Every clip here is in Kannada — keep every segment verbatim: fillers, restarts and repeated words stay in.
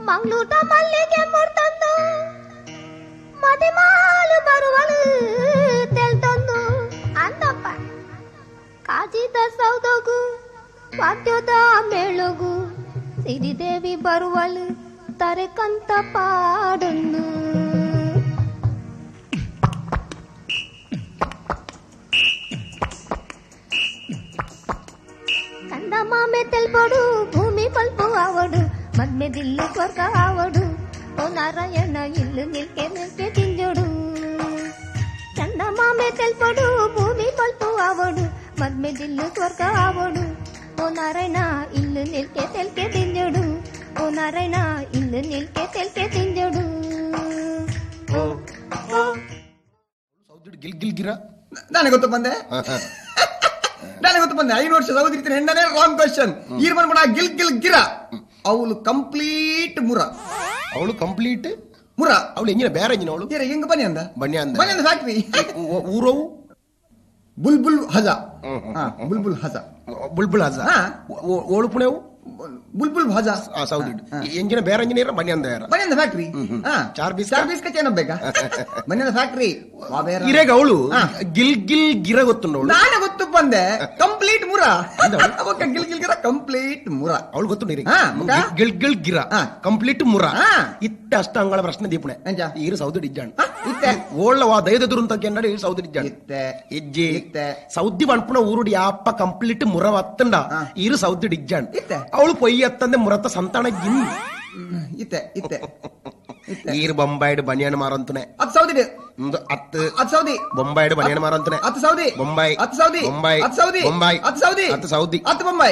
ಮಂಗ್ಳೂಟ ಮಲ್ಲಿಗೆ ಮುರ್ತಂದು ಮದಿಮಾಲು ಬರುವಳು ತೆಲ್ತಂದು ಅಂದಪ್ಪ ಕಾಜಿದ ಸೌದೋಗು ವಾದ್ಯದ ಮೇಳಗು ಸಿರಿದೇವಿ ಬರುವಳು ತರೆಕಂತ ಪಾಡೊಂದು ಕಂದ ಮಾಮೆ ತೆಲ್ಪಡು ಭೂಮಿ ಪಲ್ಪು ಆವಡು ಮದ್ಮೆ ದಿಲ್ಲು ಸ್ವರ್ಗ ಆವಡು ಓ ನಾರಾಯಣ ಇಲ್ಲು ನಿಲ್ಕೆ ನಿಲ್ಕೆ ತಿಂಜೋಡು ಚಂದ ಮಾಮೆ ತೆಲ್ಪಡು ಭೂಮಿ ಪಲ್ಪು ಆವಡು ಮದ್ಮೆ ದಿಲ್ಲು ಸ್ವರ್ಗ ಆವಡು ಓ ನಾರಾಯಣ ಇಲ್ಲು ನಿಲ್ಕೆ ತೆಲ್ಕೆ ತಿಂಜೋಡು ಓ ನಾರಾಯಣ ಇಲ್ಲು ನಿಲ್ಕೆ ತೆಲ್ಕೆ ತಿಂಜೋಡು ಗಿಲ್ ಗಿಲ್ ಗಿರ ನನಗೆ ಗೊತ್ತು ಬಂದೆ ನನಗೆ ಗೊತ್ತು ಬಂದೆ ಐದು ವರ್ಷ ಸೌದಿ ಹೆಣ್ಣನೇ ರಾಂಗ್ ಕ್ವಶನ್ ಈರ್ ಬಂದ್ಬಿಡ ಗಿಲ್ ಗಿಲ್ ಗಿರ ಅವಳು ಕಂಪ್ಲೀಟ್ ಮುರ ಅವಳು ಕಂಪ್ಲೀಟ್ ಮುರ ಅವಳು ಎಂಜಿನ ಬೇರೆ ಎಂಜಿನ ಅವಳು ಹೆಂಗ ಬನ್ನಿ ಅಂದ ಬನ್ನಿ ಅಂದ ಬನ್ನಿ ಅಂದ ಫ್ಯಾಕ್ಟ್ರಿ ಊರವು ಬುಲ್ಬುಲ್ ಹಜ ಬುಲ್ಬುಲ್ ಹಜ ಬುಲ್ಬುಲ್ ಹಜ ಓಳು ಪುಣೆವು ಬುಲ್ಬುಲ್ ಭಾಜಾ ಸೌದಿ ಎಂಜಿನ ಬೇರೆ ಎಂಜಿನಿಯರ್ ಬನ್ನಿ ಅಂದ ಬನ್ನಿ ಅಂದ ಫ್ಯಾಕ್ಟ್ರಿ ಚಾರ್ ಬೀಸ್ ಚಾರ್ ಬೀಸ್ ಕಚ್ಚೇನ ಬೇಕಾ ಬನ್ನಿ ಅಂದ ಫ್ಯಾಕ್ಟ್ರಿ ಇರೇಗ ಅವಳು ಗಿಲ್ ಗಿಲ್ ಗಿರ ಗೊತ್ತುಂಡು ಅವಳು ನಾನೇ ಗೊತ್ತು ಬಂದೆ ಕಂಪ್ಲೀಟ್ ಮುರ ಗಿಲ್ ಗಿಲ್ ಗಿರ ಕಂಪ್ಲೀಟ್ ಮುರ ಅವಳು ಗೊತ್ತುಂಡು ಗಿಲ್ ಗಿಲ್ ಗಿರ ಕಂಪ್ಲೀಟ್ ಮುರ ಇತ್ತ ಅಷ್ಟ ಅಂಗಳ ಪ್ರಶ್ನೆ ದೀಪಣೆ ಈರು ಸೌದಿ ಡಿಜ್ಜಾಣ್ ಓಳ್ಳವಾ ದಯದೆದುರು ಅಂತ ಕೆನ್ನಡಿ ಸೌದಿ ಡಿಜ್ಜಾಣ್ ಇಜ್ಜಿ ಸೌದಿ ಬಣ್ಪುಣ ಊರುಡಿ ಯಾಪ ಕಂಪ್ಲೀಟ್ ಮುರ ವತ್ತಂಡ ಈರು ಸೌದಿ ಡಿಜ್ಜಾಣ್ ಅವಳು ಪೊಯ್ಯ ಅತ್ತಂದೆ ಮುರತ್ತ ಸಂತಾನ ಗಿನ್ ಇತ್ತೆ ಇತ್ತೆ ಈರು ಬೊಂಬಾಯ್ಡ್ ಬನಿಯನ್ ಮಾರಂತನೆ ಅದು ಸೌದಿ ಹತ್ತು ಅದು ಸೌದಿ ಬೊಂಬಾಯ್ಡ್ ಬನಿಯನ್ ಮಾರಂತನೆ ಹತ್ತು ಸೌದಿ ಬೊಂಬಾಯಿ ಹತ್ತು ಸೌದಿ ಬೊಂಬಾಯಿ ಹತ್ತು ಸೌದಿ ಬೊಂಬಾಯಿ ಹತ್ತು ಸೌದಿ ಹತ್ತು ಸೌದಿ ಹತ್ತು ಬೊಂಬಾಯಿ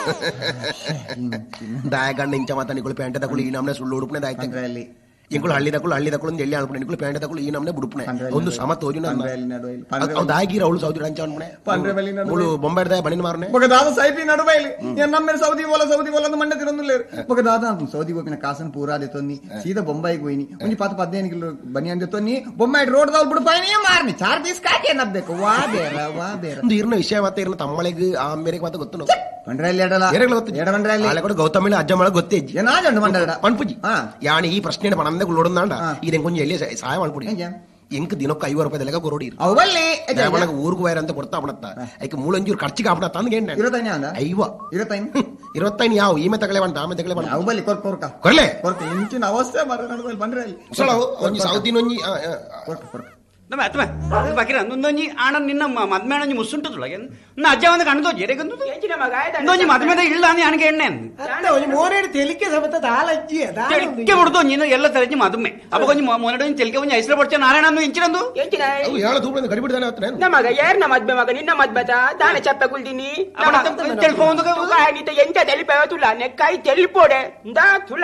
ದಾಯಗಂಡ ಇಂಚ ಮಾತ ನಿಗಳು ಪ್ಯಾಂಟ್ ತಗೊಳ್ಳಿ ಈ ನಮ್ನೆ ಸುಳ್ಳು ಉಡುಪನೆ ದಾಯ್ತಂಗ್ರಲ್ಲಿ ಎಂಗಳು ಹಳ್ಳಿ ತಗೊಳ್ಳು ಹಳ್ಳಿ ತಗೊಳ್ಳು ಎಲ್ಲಿ ಅನ್ಪಣೆ ನಿಗಳು ಪ್ಯಾಂಟ್ ತಗೊಳ್ಳು ಈ ನಮ್ನೆ ಬುಡುಪನೆ ಒಂದು ಸಮ ತೋಜು ದಾಗಿರ ಅವಳು ಸೌದಿ ಅಂಚ ಅನ್ಪಣೆ ಅವಳು ಬೊಂಬಾಯ್ಡ್ ದಾಯ ಬನಿನ ಮಾರನೆ ఒక దాదా సైపి నడుబైలి నేను నమ్మే సౌదీ పోల సౌదీ పోల మండే తిరందులేరు ఒక దాదా సౌదీ పోయిన కాసన్ పూరా దెతోని సీదా బొంబాయి పోయిని ಒಂಜಿ ಪತ್ತು ಪದಿನೈದು ಕಿಲೋ ಬನಿಯನ್ ದೆತೋನಿ ಬೊಂబాయి ರೋಡ್ ದಾಲ್ ಬಿಡು ಪೈನಿ ಮಾರ್ನಿ ಚಾರ್ ಪೀಸ್ ಕಾಕೆ ನಬ್ಬೇಕು ವಾ ಬೇರ ವಾ ಬೇರ ಒಂದು ಇರ್ನ ವಿಷಯ ಮತ್ತೆ ಇರ್ನ ತಮ್ಮಳಿಗೆ ಆ ಮೇರೆಗೆ ಮತ್ತೆ ಗೊತ್ತು ನಾವು ಬಂಡ್ರಲ್ಲಿ ಎಡಲ ಎಡಗಳ ಗೊತ್ತು ಎಡ ಬಂಡ್ರಲ್ಲಿ ಆಳೆ ಕೂಡ ಗೌತಮಿಳ ಅಜ್ಜ ಮಳ ಗೊತ್ತೇ ಇಜ್ಜಿ ಏನಾಜಂಡು ಬಂಡಡ ಪಣ್ಪುಜಿ ಯಾಣಿ ಈ ಪ್ರಶ್ನೆ ಪಣಂದೆ ಗುಳ್ಳೋಡಂದಾಂಡ ಇದೆಂಗೆ ಕೊಂಚ ಎಲ್ಲಿ ಸಹಾಯ ಮಾಡ್ಕೊಡಿ ಎಂಕ್ ದಿನಕ್ಕೆ ಐವತ್ತು ರೂಪಾಯಿ ದೆಲೆಗ ಕೊರೋಡಿ ಅವಲ್ಲಿ ಅವನಿಗೆ ಊರಿಗೆ ವೈರ ಅಂತ ಕೊಡ್ತಾ ಅವನತ್ತ ಐಕೆ ಮೂಳಂಜೂರು ಖರ್ಚಿಗೆ ಆಪಣ ತಂದ ಇರತೈನ ಅಂದ ಐವ ಇರತೈನ ಇರತ್ತೈನ್ ಯಾವ ಈಮೆ ತಗಲೆ ಬಂಟ ಆಮೆ ತಗಲೆ ಬಂಟ ಅವಲ್ಲಿ ಕೊರ್ಕ ಕೊರ್ಕ ಕೊರ್ಲೆ ಕೊರ್ಕ ಇಂಚಿನ ಅವಸ್ಥೆ ಮರ ನಡುವಲ್ಲಿ ಬಂದ್ರೆ ಅಲ್ಲಿ ಸಲ ಒಂಜಿ ಸೌದಿನ ಒಂಜಿ ಕೊರ್ಕ ಕೊರ್ಕ ನಮ್ಮ ಅತ್ಮ ಬಾಕಿರ ನೊಂದೊಂಜಿ ಆಣ ನಿನ್ನ ಮದ್ಮೇಣೊಂಜಿ ಮುಸ್ಸುಂಟದೊಳಗೆ ನಾ ಅಜ್ಜ ಒಂದು ಕಣ್ಣು ಜೆರೆಗಂದು ನೊಂಜಿ ಮದ್ಮೇದ ಇಲ್ಲ ಅಂದ್ ಅಣಗೆ ಎಣ್ಣೆ ಮೋನೇಡು ತೆಲಿಕೆ ಸಮೇತ ದಾಲಜ್ಜಿ ತೆಲಿಕೆ ಬಿಡ್ದು ನೀನು ಎಲ್ಲ ತರಜಿ ಮದುಮೆ ಅಪ್ಪ ಕೊಂಚ ಮೋನೇಡು ತೆಲಿಕೆ ಒಂಜಿ ಐಸ್ರ ಪಡ್ಚ ನಾರಾಯಣ ಇಂಚಿರಂದು ಹೇಳ ತೂಬಳಿಂದ ಕಡಿಬಿಡ್ತಾನೆ ಆತನೆ ನಮಗ ಯಾರ್ ನಮ್ಮ ಮದ್ಮೆ ಮಗ ನಿನ್ನ ಮದ್ಮತ ದಾನೆ ಚಪ್ಪ ಕುಳ್ದಿನಿ ತೆಲ್ಕೊಂಡು ಎಂತ ತೆಲಿಪ ತುಲ ನೆಕ್ಕಾಯಿ ತೆಲಿಪೋಡೆ ದಾ ತುಲ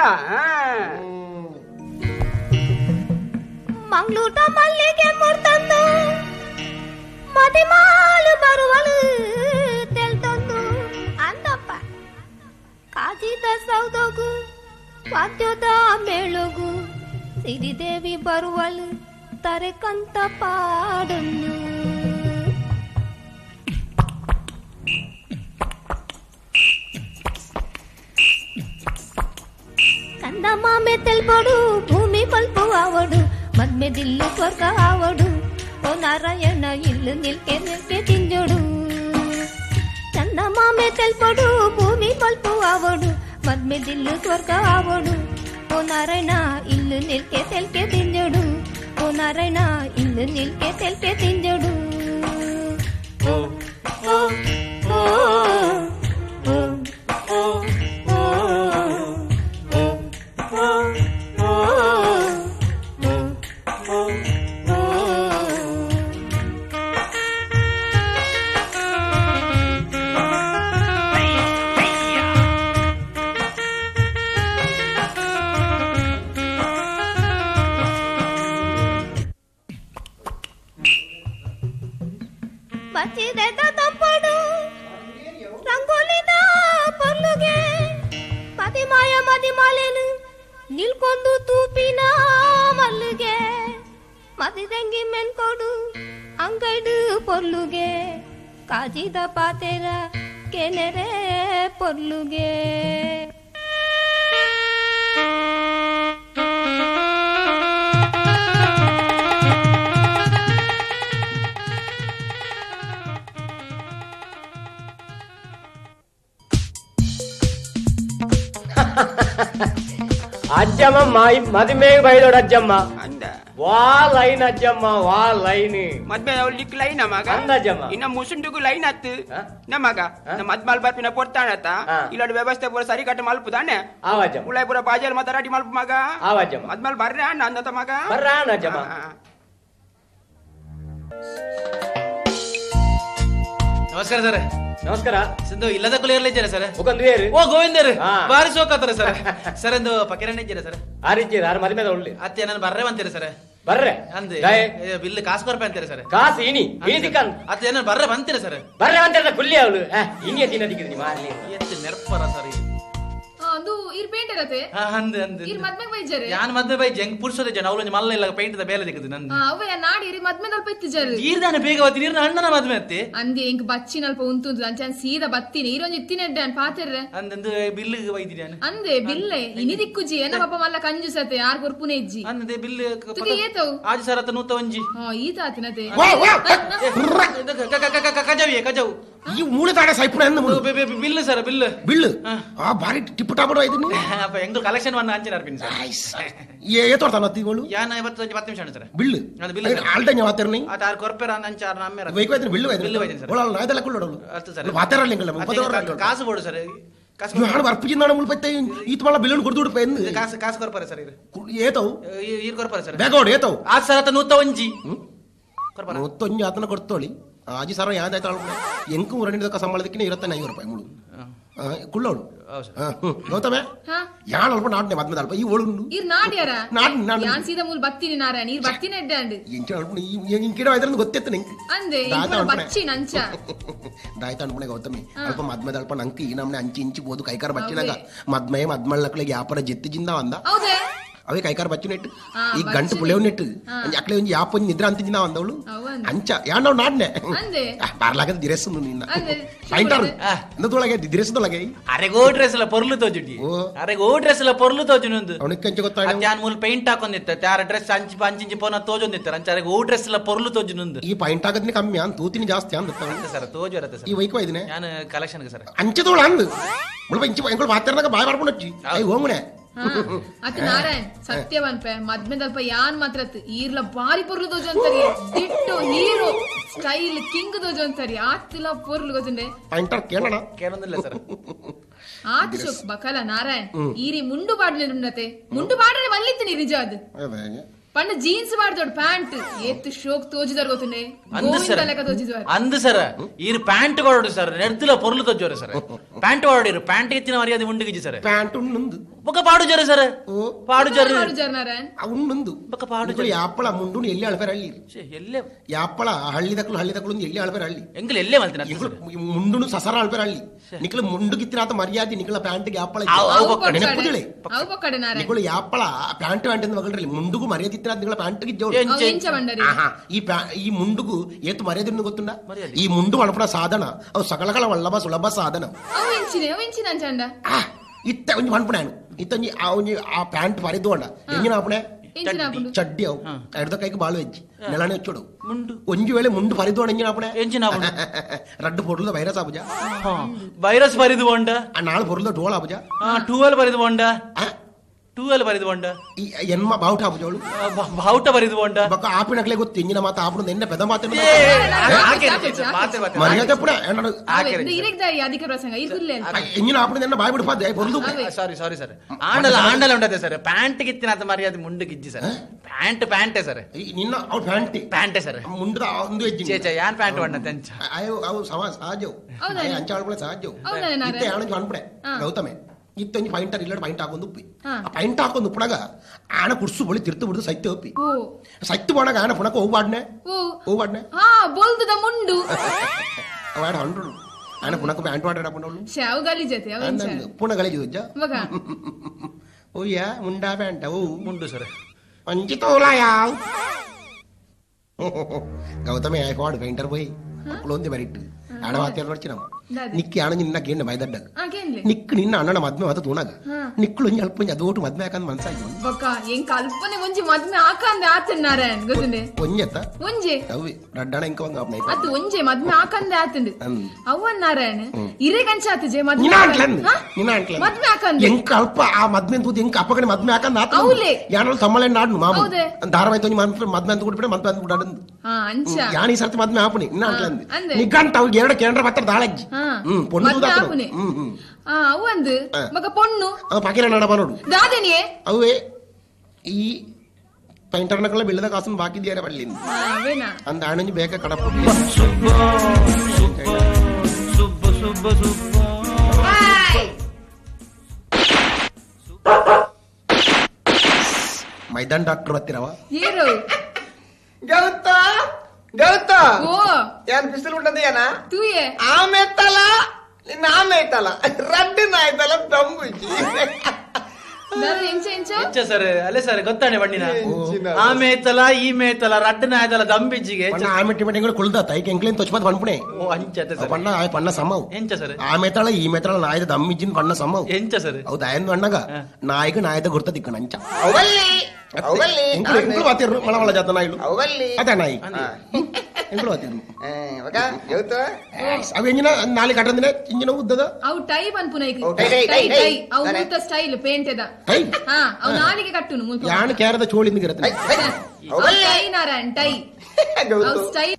ಮಂಗ್ಳೂಟ ಮಲ್ಲಿಗೆ ಮುರ್ತಂದು ಮದಿಮಾಲು ಬರುವಳು ತೆಲ್ತಂದು ಅಂದಪ್ಪ ಕಾಜಿದ ಸೌದೋಗು ವಾದ್ಯದ ಮೇಳಗು ಸಿರಿದೇವಿ ಬರುವಳು ತರೆಕಂತ ಪಾಡೊಂದು ಕಂದ ಮಾಮೆ ತೆಲ್ಪಡು ಭೂಮಿ ಪಲ್ಪು ಆವಡು ಮದ್ಮೆ ದಿಲ್ಲು ಸ್ವರ್ಗ ಆವಡು ಓ ನಾರಾಯಣ ಇಲ್ಲು ನಿಲ್ಕೆ ನಿಲ್ಕೆ ತಿಂಜೋಡು ಚಂದ ಮಾಮೆ ತೆಲ್ಪಡು ಭೂಮಿ ಪಲ್ಪು ಆವಡು ಮದ್ಮೆ ದಿಲ್ಲು ಸ್ವರ್ಗ ಆವಡು ಓ ನಾರಾಯಣ ಇಲ್ಲು ನಿಲ್ಕೆ ತೆಲ್ಕೆ ತಿಂಜೋಡು ಓ ನಾರಾಯಣ ಇಲ್ಲು ನಿಲ್ಕೆ ತೆಲ್ಕೆ ತಿಂಜೋಡು ಓ ಓ ಓ ಬಚ್ಚಿದ ತಂಪಡು ರಂಗೋಲಿದ ಪರ್ಲುಗೆ ಮದಿಮಾಯ ಮದಿಮಾಲೆನು ನಿಲ್ಕೊಂಡು ತೂಪಿನ ಮಲ್ಲಿಗೆ ಮದಿದಂಗಿ ಮೆನ್ಕೊಡು ಅಂಗೈಡು ಪೊರ್ಲುಗೆ ಕಾಜಿದ ಪಾತೆರ ಕೆನೆರೆ ಪೊರ್ಲುಗೆ ಅಜ್ಜಮ್ಮ ಮಾಯಿ ಮದುವೆಗೆ ಬೈದೋಡ ಅಜ್ಜಮ್ಮ ವಾ ಲೈನ್ ಅಜ್ಜಮ್ಮ ವಾ ಲೈನ್ ಮದ್ವೆ ಅವಳಿಗೆ ಲೈನ್ ಮಗ ಅಂದಜ್ಜಮ್ಮ ಇನ್ನ ಮುಸುಂಟಿಗೂ ಲೈನ್ ಹತ್ತು ನಮಗ ನಮ್ಮ ಮದ್ಮಾಲ್ ಬರ್ಪಿನ ಕೊಡ್ತಾನತ್ತ ಇಲ್ಲೊಂದು ವ್ಯವಸ್ಥೆ ಪೂರ ಸರಿ ಕಟ್ಟ ಮಲ್ಪುದಾನೆ ಆವಜ್ಜಮ್ಮ ಉಳ್ಳಾಯಿ ಪೂರ ಬಾಜಲ್ ಮಾತಾಡಿ ಮಲ್ಪ ಮಗ ಆವಜ್ಜಮ್ಮ ಮದ್ಮಾಲ್ ಬರ್ರಿ ಅಣ್ಣ ಅಂದತ ಮಗ ಬರ್ರ ಅಜ್ಜಮ್ಮ. ನಮಸ್ಕಾರ ಸರ್. ನಮಸ್ಕಾರ. ಸಿಂಧು ಇಲ್ಲದ ಕುಲಿಯರ್ಲ ಇದ್ದೀರಾ ಸರ್? ಮುಖಂದ್ವೇರು ಓ ಗೋವಿಂದರ್ ಬಾರಿ ಸೋಕಾತರ ಸರ್. ಸರ್ ಒಂದು ಪಕಿರಣ್ಣ ಇದ್ದೀರಾ ಸರ್? ಆರಿದ್ದೀರ ಆರು ಮದಿ ಮೇಲೆ ಒಳ್ಳೆ ಅತ್ತೆ ನಾನು ಬರ್ರೆ ಅಂತೀರಾ ಸರ್? ಬರ್ರೆ ಅಂದೆ ಬಿಲ್ ಕಾಸು ಕೊರ್ಪೆ ಅಂತೀರಾ ಸರ್? ಕಾಸು ಇನಿ ಇನಿ ದಿಕ್ಕನ್ ಅತ್ತೆ ಏನಾರು ಬರ್ರೆ ಬಂತೀರಾ ಸರ್? ಬರ್ರೆ ಅಂತ ಕುಲ್ಲಿ ಅವಳು ಇನಿಯ ದಿನ ದಿಕ್ಕಿದ್ರಿ ಮಾರ್ಲಿ ಎಷ್ಟು ನೆರ್ಪರ ಸರ್. ಅದು ಇರ್ ಪೇಂಟ್ ಇರತ್ತೆ ಅಂದೆ ಅಂದೆ ಇರ್ ಮದ್ಮೆಗ್ ಬೈಜರೆ ಯಾನ್ ಮದ್ವೆ ಬೈ ಜಂಗ್ ಪುರ್ಸೋದೆ ಜನ ಅವಳು ಮಲ್ಲ ಇಲ್ಲ ಪೇಂಟ್ ದ ಬೇಲೆ ದಿಕ್ಕದು ನಂದು ಅವೇ ನಾಡಿ ಇರಿ ಮದ್ಮೆಗ್ ಅಲ್ಪ ಇತ್ತಿಜರು ಈರ್ದಾನೆ ಬೇಗ ಬತ್ತಿ ನೀರ್ನ ಅಣ್ಣನ ಮದ್ವೆ ಅತ್ತಿ ಅಂದೆ ಇಂಕ ಬಚ್ಚಿನ ಅಲ್ಪ ಉಂತುಂದು ಅಂಚಾನ್ ಸೀದಾ ಬತ್ತಿನಿ ಇರೊಂದು ಇತ್ತಿನೆಡ್ಡಾನ್ ಪಾತೆರ್ರೆ ಅಂದಂದು ಬಿಲ್ ಬೈದಿರಿ ನಾನು ಅಂದೆ ಬಿಲ್ಲೆ ಇನಿ ದಿಕ್ಕುಜಿ ಏನ ಪಾಪ ಮಲ್ಲ ಕಂಜುಸತೆ ಯಾರ್ ಕೊರ್ಪುನೆ ಇಜ್ಜಿ ಅಂದೆ ಬಿಲ್ ತುಗಿ ಏತವು ಆಜ್ ಸರ್ ಅತ್ತ ನೂತ ಒಂಜಿ ಹಾ ಈತ ಆತಿನತೆ ಕಜಾವಿಯೇ ಕಜಾವು ಈ ಮೂಳೆ ತಾಡ ಸೈಪುಣ ಬಿಲ್ ಸರ್ ಬಿಲ್ ಬಿಲ್ ಆ ಬಾರಿ ಟಿಪ್ಪು ಟಾಪಡ ಇದನ್ನು ಎಂಗ್ ಕಲೆಕ್ಷನ್ ವನ್ನ ಅಂಚೆ ನರ್ಪಿನ್ ಸರ್ ಏತೋಡ್ತಾನ ಅತ್ತಿಗಳು ಯಾನ ಇವತ್ತು ಪತ್ತು ನಿಮಿಷ ಸರ್ ಬಿಲ್ ಅದು ಬಿಲ್ ಆಲ್ಟኛ ಮಾತಾರ್ನಿ ಅದು ಆರು ಕೊರ್ಪೆರ ಅಂಚೆ ಆರು ನಮ್ಮೆರ ವೈಕ್ ವೈದ್ಯ ಬಿಲ್ ಬಿಲ್ ವೈದ್ಯ ಸರ್ ಒಳಲ್ಲ ನಾಯ್ದಲ್ಲ ಕುಳ್ಳೋಡು ಅರ್ಥ ಸರ್ ಮಾತಾರಲ್ಲ ಇಂಗಲ್ಲ ಮುಪದವರ ಕಾಸು ಬೋಡು ಸರ್ ಕಾಸು ನಾನು ಬರ್ಪಿಜಿನ ನಾನು ಮುಲ್ಪತ್ತೆ ಈತ್ ಮಲ್ಲ ಬಿಲ್ ಕೊಡ್ದು ಉಡುಪ ಎಂದು ಕಾಸು ಕಾಸು ಕೊರ್ಪರೆ ಸರ್ ಇದು ಏತವು ಈರ್ ಕೊರ್ಪರೆ ಸರ್ ಬೇಗೋಡು ಏತವು ಆ ಸರ್ ಅತ್ತ ನೂತ ಒಂಜಿ ಕೊರ್ಪರೆ ನೂತ್ತೊಂಜಿ ಆತನ ಕೊಡ್ತೋಳಿ ಆಜಿ ಸರ ಯಾವ್ದಾಯ್ತು ಅಳ್ಬಿಡ ಎಂಕು ಮೂರನೇದಕ್ಕ ಸಂಬಳದಕ್ಕೆ ಇರತ್ತೆ ಐವತ್ತು ರೂಪಾಯಿ ಮುಳು ಕುಳ್ಳೋಳು ಗೌತಮೆ ಯಾನ್ ಅಲ್ಪ ನಾಡ್ನೆ ಮದ್ಮದ ಅಲ್ಪ ಈ ಓಳು ಇರ್ ನಾಡ್ಯಾರ ನಾಡ್ ನಾಡ್ ಯಾನ್ ಸೀದಾ ಮೂಲ್ ಬತ್ತಿನಿ ನಾರಾಯಣ ಇರ್ ಬತ್ತಿನ ಎಡ್ಡಾಂಡ್ ಇಂಚ ಅಲ್ಪ ಈ ಕಿಡ ಇದ್ರನ್ನು ಗೊತ್ತಿತ್ತು ನಿಂಗೆ ಅಂದೆ ಇಂಕ ಬಚ್ಚಿ ನಂಚ ದಾಯ್ತ ಅನ್ಪಣೆ ಗೌತಮಿ ಅಲ್ಪ ಮದ್ಮದ ಅಲ್ಪ ನಂಗೆ ಈ ನಮ್ನೆ ಅಂಚಿ ಇಂಚಿ ಬೋದು ಕೈಕಾರ ಬಚ್ಚಿನಾಗ ಮದ್ಮಯ ಮದ್ಮಳ್ಳಕ್ಳಿಗೆ ವ್ಯಾಪಾರ ಜಿತ್ತಿ ಜಿಂದ ಅಂದ ಹೌದೇ ಅವೇ ಕೈಕಾರ ಬಚ್ಚು ನೆಟ್ಟು ಈ ಗಂಟು ಪುಳೆವ್ ನೆಟ್ಟು ಅಕ್ಳೆ ಒಂಜಿ ಯಾಪ ಒಂಜಿ ನಿದ್ರ ಅಂತಿದ್ದ ಅಂದವಳು ಅಂಚ ಯಾನ್ ನಾವ್ ನಾಡ್ನೆ ಬಾರ್ಲಾಗದ ದಿರೆಸ್ ನಿನ್ನ ಪಾಯಿಂಟರ್ ಎಂದೊಳಗೆ ದಿರೆಸದೊಳಗೆ ಅರೆಗೋ ಡ್ರೆಸ್ ಎಲ್ಲ ಪೊರ್ಲು ತೋಜುಡಿ ಅರೆಗೋ ಡ್ರೆಸ್ ಎಲ್ಲ ಪೊರ್ಲು ತೋಜುನೊಂದು ಅವನಿಗೆ ಕಂಚ ಗೊತ್ತಾಗ ಯಾನ್ ಮೂಲ ಪೇಂಟ್ ಹಾಕೊಂಡಿತ್ತ ಯಾರ ಡ್ರೆಸ್ ಅಂಚಿ ಅಂಚಿಂಚಿ ಪೋನ ತೋಜೊಂದಿತ್ತ ಅಂಚ ಅರೆಗೋ ಡ್ರೆಸ್ ಎಲ್ಲ ಪೊರ್ಲು ತೋಜುನೊಂದು ಈ ಪಾಯಿಂಟ್ ಆಗದ್ನಿ ಕಮ್ಮಿ ಅಂತ ತೂತಿನಿ ಜಾಸ್ತಿ ಅಂತ ಸರ್ ತೋಜು ಇರತ್ತೆ ಸರ್ ಈ ವೈಕ್ ವೈದ್ನೆ ಯಾನ್ ಕಲೆಕ್ಷನ್ ಸರ್ ಅಂಚದೋಳ ಅಂದು ಮುಳ್ಪ ಇಂಚಿ ಎಂಗಳು ಮಾತಾಡ್ನಾಗ ಬಾಯ್ ಮಾಡ್ಕೊಂಡು ಹಚ್ಚಿ ಐ ಹೋಮುನೆ ಅತ್ ನಾರಾಯಣ್ ಸತ್ಯವನ್ ಪೆ ಮದ್ಮೆದಲ್ಪ ಯಾನ್ ಮಾತ್ರ ಈರ್ಲ ಬಾರಿ ಪೊರ್ಲು ದೋಜು ಅಂತರಿ ದಿಟ್ಟು ಹೀರೋ ಸ್ಟೈಲ್ ಕಿಂಗ್ ದೋಜು ಅಂತರಿ ಆತಿಲ ಪೊರ್ಲು ಗೊತ್ತುಂಡೆ ಪಾಯಿಂಟರ್ ಕೇಳೋಣ ಕೇಳೋದಿಲ್ಲ ಸರ್ ಆತ್ ಶೋಕ್ ಬಕಲ ನಾರಾಯಣ್ ಈರಿ ಮುಂಡು ಬಾಡ್ಲೆ ಮುಂಡು ಬಾಡ್ರೆ ಮಲ್ಲಿತ್ತೀನಿ ನಿಜ ಅದು ಪಂಡ ಜೀನ್ಸ್ ಬಾಡ್ದೋಡ್ ಪ್ಯಾಂಟ್ ಎತ್ತು ಶೋಕ್ ತೋಜಿದಾರ್ ಗೊತ್ತುಂಡೆ ಅಂದ್ ಸರ್ ಈರ್ ಪ್ಯಾಂಟ್ ಕೊಡೋಡು ಸರ್ ನೆಡ್ತಿಲ್ಲ ಪೊರ್ಲು ತೋಜೋರು ಸರ್ ಪ್ಯಾಂಟ್ ಕೊಡೋಡಿರು ಪ್ಯಾಂಟ್ ಎತ್ತಿನ ಮರ್ಯಾದೆ ಮುಂಡಿಗಿಜಿ ಸರ್ ಪ್ಯಾಂಟ್ ಉಣ್ಣುಂದು ಬೊಕ್ಕ ಪಾಡು ಜರ ಸರ್ ಪಾಡು ಜರ ನಾರಾಯಣ್ ಉಣ್ಣುಂದು ಬೊಕ್ಕ ಪಾಡು ಜರ ಯಾಪಳ ಮುಂಡು ಎಲ್ಲಿ ಅಳ್ಪೇರ ಹಳ್ಳಿ ಎಲ್ಲೇ ಯಾಪಳ ಹಳ್ಳಿ ದಕ್ಕಲು ಹಳ್ಳಿ ದಕ್ಕಲು ಎಲ್ಲಿ ಅಳ್ಪೇರ ಹಳ್ಳಿ ಎಂಗಲ್ ಎಲ್ಲೇ ಮಲ್ತಿನ ಮುಂಡು ಸಸರ ಅಳ್ಪೇರ ಹಳ್ಳಿ ನಿಖಲ ಮುಂಡು ಕಿತ್ತಿನಾತ ಮರ್ಯಾದೆ ನಿಖಲ ಪ್ಯಾಂಟ್ ಯಾಪಳ ನೆನಪುದಿಳೆ ನಿಖಲು ಯಾಪಳ ಪ್ಯಾಂಟ್ ಪ್ಯಾಂಟ್ ಅಂತ ಮಗಳ್ರಲ್ಲಿ ಮುಂಡುಗೂ ಮರ್ಯಾದೆ ಇತ್ತಿನ ನಿಖಲ ಪ್ಯಾಂಟ್ ಈ ಈ ಮುಂಡುಗೂ ಏತು ಮರ್ಯಾದೆ ಗೊತ್ತುಂಡ ಈ ಮುಂಡು ಅಳ್ಪಡ ಸಾಧನ ಅವು ಸಕಲಗಳ ವಲ್ಲಭ ಸುಲಭ ಸಾಧನ ಇತ್ತ ಒಂಜಿ ಮನ್ಪುಣಾನು ಇತ್ತೊಂಜಿ ಆ ಪ್ಯಾಂಟ್ ಪರಿದೋಂಡ ಎಂಜಿನ ಆಪಣೆ ಚಡ್ಡಿ ಅವು ಎಡ್ದ ಕೈಗೆ ಬಾಳು ಹೆಜ್ಜಿ ನೆಲನೆ ಹೆಚ್ಚೋಡು ಒಂಜಿ ವೇಳೆ ಮುಂಡು ಪರಿದೋಂಡ ಎಂಜಿನ ಆಪಣೆ ಎಂಜಿನ ರಡ್ಡು ಪೊರ್ಲದ ವೈರಸ್ ಆಪುಜ ವೈರಸ್ ಪರಿದು ಬೋಂಡ ನಾಳೆ ಪೊರ್ಲದ ಡೋಳ ಆಪುಜ ಟೂವೆಲ್ ಪರಿದು ಬೋಂಡ ಟೂವೆಲ್ ಬರಿದು ಬೋಂಡ ಎನ್ಮ ಬಾವುಟ ಆಪುಜೋಳು ಬಾವುಟ ಬರಿದು ಬೋಂಡ ಬಕ್ಕ ಆಪಿನಕ್ಲೆ ಗೊತ್ತು ಎಂಜಿನ ಮಾತ ಆಪುಣ ಎನ್ನ ಪೆದ ಮಾತ ಮರ್ಯಾದೆ ಪುಡ ಎಂಜಿನ ಆಪುಣ ಎನ್ನ ಬಾಯ್ ಬಿಡು ಪಾದೆ ಬರುದು ಸಾರಿ ಸಾರಿ ಸರ್ ಆಂಡಲ ಆಂಡಲ ಉಂಟದೆ ಸರ್ ಪ್ಯಾಂಟ್ ಗಿತ್ತಿನ ಮರ್ಯಾದೆ ಮುಂಡು ಗಿಜ್ಜಿ ಸರ್ ಪ್ಯಾಂಟ್ ಪ್ಯಾಂಟೆ ಸರ್ ನಿನ್ನ ಅವ್ರು ಪ್ಯಾಂಟ್ ಪ್ಯಾಂಟೆ ಸರ್ ಮುಂಡದ ಒಂದು ಹೆಜ್ಜೆ ಚೇಚ ಯಾನ್ ಪ್ಯಾಂಟ್ ಬಂಡ ಅಂಚ ಅಯ್ಯೋ ಅವು ಸಹಜವು ಅಂಚ ಆಳ್ಪಳೆ ಸಹಜವು ಇತ್ತೆ ಆಣಜು ಅನ್ಪಡೆ ಗೌತಮೆ ಇತ್ತೊಂದು ಪಾಯಿಂಟ್ ಇಲ್ಲಡ ಪಾಯಿಂಟ್ ಹಾಕೊಂಡು ಉಪ್ಪಿ ಆ ಪಾಯಿಂಟ್ ಹಾಕೊಂಡು ಉಪ್ಪಣಾಗ ಆಣ ಕುಡ್ಸು ಬಳಿ ತಿರ್ತು ಬಿಡುದು ಸೈತ್ ಒಪ್ಪಿ ಸೈತ್ ಬೋಣಾಗ ಆಣ ಪುಣಕ ಹೋಗ್ಬಾಡ್ನೆ ಹೋಗ್ಬಾಡ್ನೆ ಮುಂಡು ಅವಾಡ ಹಂಡ್ರು ಆಣ ಪುಣಕ ಪ್ಯಾಂಟ್ ವಾಡ ಪುಣವಳು ಪುಣ ಗಲೀಜು ಅಜ್ಜ ಓಯ್ಯ ಮುಂಡಾ ಪ್ಯಾಂಟ್ ಓ ಮುಂಡು ಸರ್ ಅಂಚಿ ತೋಲ ಯಾವ ಗೌತಮೆ ಆಯ್ಕೋಡ್ ಪೇಂಟರ್ போய் ಅಪ್ಪಳು ಒಂದೇ ಬರಿಟ್ಟು ಆಡ ಮಾತಾಡಿ ನೋಡ್ಚಿ ನಾವು ನಿಕ್ಕಿಯಾಣ ನಿನ್ನ ಗೇಂಡ ಮೈದಡ್ಡ ಆ ಕೇನ್ಲೆ ನಿಕ್ ನಿನ್ನ ಅಣ್ಣನ ಮದ್ಮೆ ಮಾತ ತೂಣಾಗ ನಿಕ್ಕಳು ಒಂಜಿ ಅಲ್ಪ ಒಂಜಿ ಅದೋಟು ಮದ್ಮೆ ಹಾಕಂದ್ ಮನ್ಸಾಗಿ ಬೊಕ್ಕ ಏನ್ ಕಲ್ಪನೆ ಒಂಜಿ ಮದ್ಮೆ ಹಾಕಂದೆ ಆತನ್ ನಾರಾಯಣ್ ಗೊತ್ತುಂಡೆ ಒಂಜೆತ್ತ ಒಂಜೆ ಅವಿ ರಡ್ಡಣ ಇಂಕ ಒಂಗ ಅಪ್ಪ ಅತ್ತು ಒಂಜೆ ಮದ್ಮೆ ಹಾಕಂದೆ ಆತಂಡು ಅವನ್ ನಾರಾಯಣ್ ಇರೆ ಗಂಚ ಆತಜೆ ಮದ್ಮೆ ನಿನ್ನ ಅಂಟ್ಲನ್ ನಿನ್ನ ಅಂಟ್ಲನ್ ಮದ್ಮೆ ಹಾಕಂದೆ ಎಂಕ ಅಲ್ಪ ಆ ಮದ್ಮೆ ತೂದು ಎಂಕ ಅಪ್ಪಗಡೆ ಮದ್ಮೆ ಹಾಕಂದ್ ಆತ ಅವಲೆ ಯಾನಲ್ ತಮ್ಮಳೆ ನಾಡ್ನು ಮಾಮ ಹೌದೆ ಧಾರಾವಾಹಿ ತೊಂಜಿ ಮದ್ಮೆ ಅಂತ ಕೊಡ್ಬಿಡೆ ಮದ್ಮೆ ಅಂತ ಕೊಡಾಡನ್ ಹಾ ಅಂಚ ಯಾನಿ ಸರ್ತಿ ಮದ್ಮೆ ಆಪುನಿ ನಿನ್ನ ಅಂಟ್ಲನ್ ನಿಗಂಟ ಅವ್ ಎರಡು ಕೇಂದ್ರ ಮಾತ್ರ ದಾಳಜ್ಜಿ ಹ್ಮ್ ಪೊಣ್ಣು ತೂದ ಹ್ಮ್ ಹ್ಮ್ ಆ ಅವಂದು ಮಗ ಪೊಣ್ಣು ಅವ ಪಕಿರ ನಡಪ ನೋಡು ದಾದನಿಯೇ ಅವೇ ಈ ಪೈಂಟರ್ನಕಲ್ಲ ಬೆಳ್ಳದ ಕಾಸನ್ ಬಾಕಿದ್ಯಾರ ಬಳ್ಳಿಂದ ಅಂದ ಅಣ್ಣಂಜಿ ಬೇಕ ಕಡಪ ಮೈದಾನ್ ಡಾಕ್ಟರ್ ಹತ್ತಿರವ ಏರು ಗೌತ ಗೌತ ಓ ಏನ್ ಬಿಸಿಲು ಉಂಟದ ಏನ ತೂಯೆ ಆಮೆ ಐತಲ್ಲ ನಿನ್ನ ಆಮೆ ಐತಲ್ಲ ರಡ್ಡಿನ ಆಯ್ತಲ್ಲ ತಂಬುಜಿ ಎಂಚ ಎಂಚ ಎಂಚ ಸರ್ ಅಲ್ಲೇ ಸರ್ ಗೊತ್ತಾನೆ ಬಣ್ಣಿನ ಆಮೆ ಐತಲ್ಲ ಈಮೆ ಐತಲ್ಲ ರಡ್ಡನ ಆಯ್ತಲ್ಲ ದಮ್ಬಿಜ್ಜಿಗೆ ಆಮೆ ಟಿಮೆಟಿಂಗ್ ಕುಳ್ದ ತೈಕ್ ಎಂಕ್ಲೇನ್ ತೊಚ್ಪತ್ ಬಣ್ಪುಣೆ ಓ ಅಂಚತೆ ಸರ್ ಪಣ್ಣ ಪಣ್ಣ ಸಮ್ಮವು ಎಂಚ ಸರ್ ಆಮೆ ತಳ ಈ ಮೇತಳ ನಾಯ್ದ ದಮ್ಮಿಜ್ಜಿನ ಪಣ್ಣ ಸಮ್ಮವು ಎಂಚ ಸರ್ ಹೌದು ಆಯನ್ ಅಣ್ಣಗ ನಾಯಿಗ ನಾಯ್ದ ಗುರ್ತ ದಿಕ್ಕಣ ಅಂಚ ಅವಲ್ಲಿ ಅವಲ್ಲಿ ಎಂಕ್ಳು ವಾತಿರು ಮಳ ಮಳ ಜಾತ ನಾಯಿಲು ಅವಲ್ಲಿ ಅದ ನಾಯಿ ಎಂಕ್ಳು ವಾತಿರು ಮಗ ಗೌತ ಅವ ಎಂಜಿನ ನಾಲಿ ಕಟ್ಟಂದಿನ ಇಂಜಿನ ಉದ್ದದ ಅವು ಟೈ ಬನ್ ಪುನೈಕ್ tie, tie, tie tie. Tie ಅವು ಮುತ್ತ ಸ್ಟೈಲ್ ಪೇಂಟ್ ಎದ ಟೈ ಹಾ ಅವು ನಾಲಿಗೆ ಕಟ್ಟುನು ಮುಲ್ಪ ಯಾಣ ಕ್ಯಾರದ ಚೋಳಿಂದ ಇರತ್ತೆ ಅವು ಟೈ ನಾರಾಯಣ್ ಟೈ ಅವು ಸ್ಟೈಲ್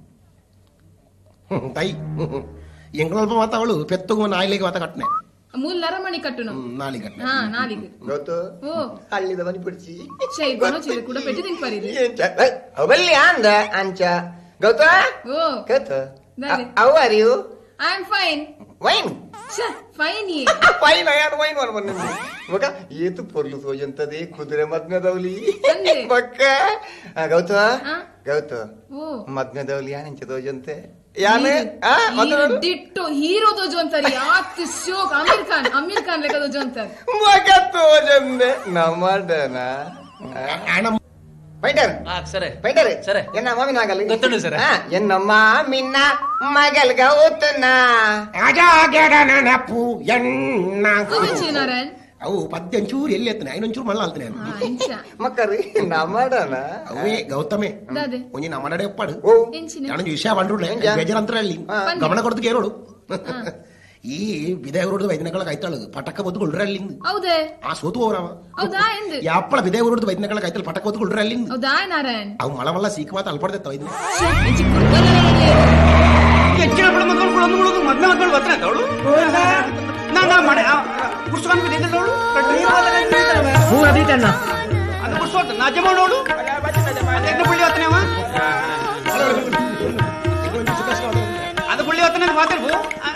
ಟೈ ಎಂಗಳಲ್ಪ ಮಾತ ಅವಳು ಪೆತ್ತಗು ನಾಯಿಲೆಗೆ ಮಾತ ಕಟ್ನೆ ಮೂಲ್ ನರಮಣಿ ಕಟ್ಟುನು ನಾಲಿ ಕಟ್ನೆ ಹಾ ನಾಲಿಗೆ ಗೌತ ಓ ಹಳ್ಳಿದ ಮನಿ ಬಿಡ್ಸಿ ಶೈ ಬನೋ ಚಿರ ಕೂಡ ಪೆಟ್ಟು ತಿಂಗ್ ಪರಿದೆ ಅವಲ್ಲಿ ಅಂದ ಅಂಚ ಗೌತ ಓ ಗೌತ ದಾರಿ how are you I am fine wine fine ಈ ಫೈನ್ ಅಯ್ಯಾದ ವೈನ್ ವನ್ ಬನ್ನ ಮಗ ಏತು ಪೊರ್ಲು ಸೋಜಂತದೆ ಕುದುರೆ ಮದ್ನದವಲಿ ತಂದೆ. ಪಕ್ಕ ಗೌತ ಹಾ? ಗೌತ ಓ ಮದ್ನದವಲಿ ಯಾನೆಂಚ ತೋಜಂತೆ ಯಾನೆ ಆ ಮದ್ನದವಲಿ ದಿಟ್ಟು ಹೀರೋ ದೋಜು ಅಂತಾರೆ ಆತ್ ಶೋಕ್ ಅಮೀರ್ ಖಾನ್ ಅಮೀರ್ ಖಾನ್ ಲೆಕ್ಕ ದೋಜು ಅಂತಾರೆ ಮಗ ತೋಜಂದೆ ನಮ್ಮಡನ ಆಣ ಪೈಟರ್ ಆ ಸರ್ ಪೈಟರ್ ಸರ್ ಎನ್ನ ಮಾಮಿನ ಆಗಲಿ ಗೊತ್ತುಂಡು ಸರ್ ಎನ್ನ ಮಾಮಿನ ಮಗಲ್ ಗೌತನ ಅಜಾಗೆಡ ನೆನಪು ಎಣ್ಣ ಕುಮಿಚಿ ನಾರಾಯಣ್ ಅವು ಪದ್ಯ ಒಂಚೂರು ಎಲ್ಲಿ ಎತ್ತನೆ ಐನೊಂಚೂರು ಮಲ್ಲ ಅಲ್ತನೆ ಹಾ ಇಂಚ ಮಕ್ಕರಿ ನಮ್ಮಡನ ಅವೇ ಗೌತಮೆ ದಾದೆ ಒಂಜಿ ನಮ್ಮನಡೆ ಒಪ್ಪಾಡು ಓ ಎಂಚಿನ ಯಾಣ ವಿಷಯ ಬಂಡ್ರುಡ್ಲೆ ಬೇಜಾರಂತರ ಅಲ್ಲಿ ಗಮನ ಕೊಡ್ದು ಕೇರೋಡು ಈ ಬಿದೇವರುಡ್ದು ವೈದ್ಯನಗಳ ಕೈತಾಳು ಪಟಕ ಬದ್ದು ಕೊಳ್ರೆ ಅಲ್ಲಿಂದ ಹೌದೇ ಆ ಸೋತು ಹೋರವ ಹೌದಾ ಎಂದು ಯಾಪ್ಪಳ ಬಿದೇವರುಡ್ದು ವೈದ್ಯನಗಳ ಕೈತಾಳು ಪಟಕ ಬದ್ದು ಕೊಳ್ರೆ ಅಲ್ಲಿಂದ ಹೌದಾ ನಾರಾಯಣ್ ಅವು ಮಳ ಮಲ್ಲ ಸೀಕ ಮಾತ ಅಲ್ಪಡ್ದತ್ತ ವೈದ್ಯ ಇಂಚಿ ಕುಡ್ದಲ್ಲ ಹೆಚ್ಚಿನ ಬಿಡ ಮಕ್ಕಳು ಕುಳೊಂದು ಮುಳುಗು ಮದ್ಮೆ ಮಕ್ಕಳು ಬತ್ತನ ಅವಳು ನಾ ನಾ ಮಾಡೆ ಕುರ್ಸ್ಕೊಂಡು ಬಿದ್ದಿದ್ದಲ್ಲ ಅವಳು ಹ್ಞೂ ಅದೀತಣ್ಣ ಅದು ಕುರ್ಸ್ಕೊಳ್ತ ನಾ ಅಜ್ಜ ಮಾಡೋಳು ಎನ್ನ ಪುಳ್ಳಿ ಹೊತ್ತನೆ ಅವ ಅದು ಪುಳ್ಳಿ ಹೊತ್ತನೆ ಮಾತಿರ್ಬು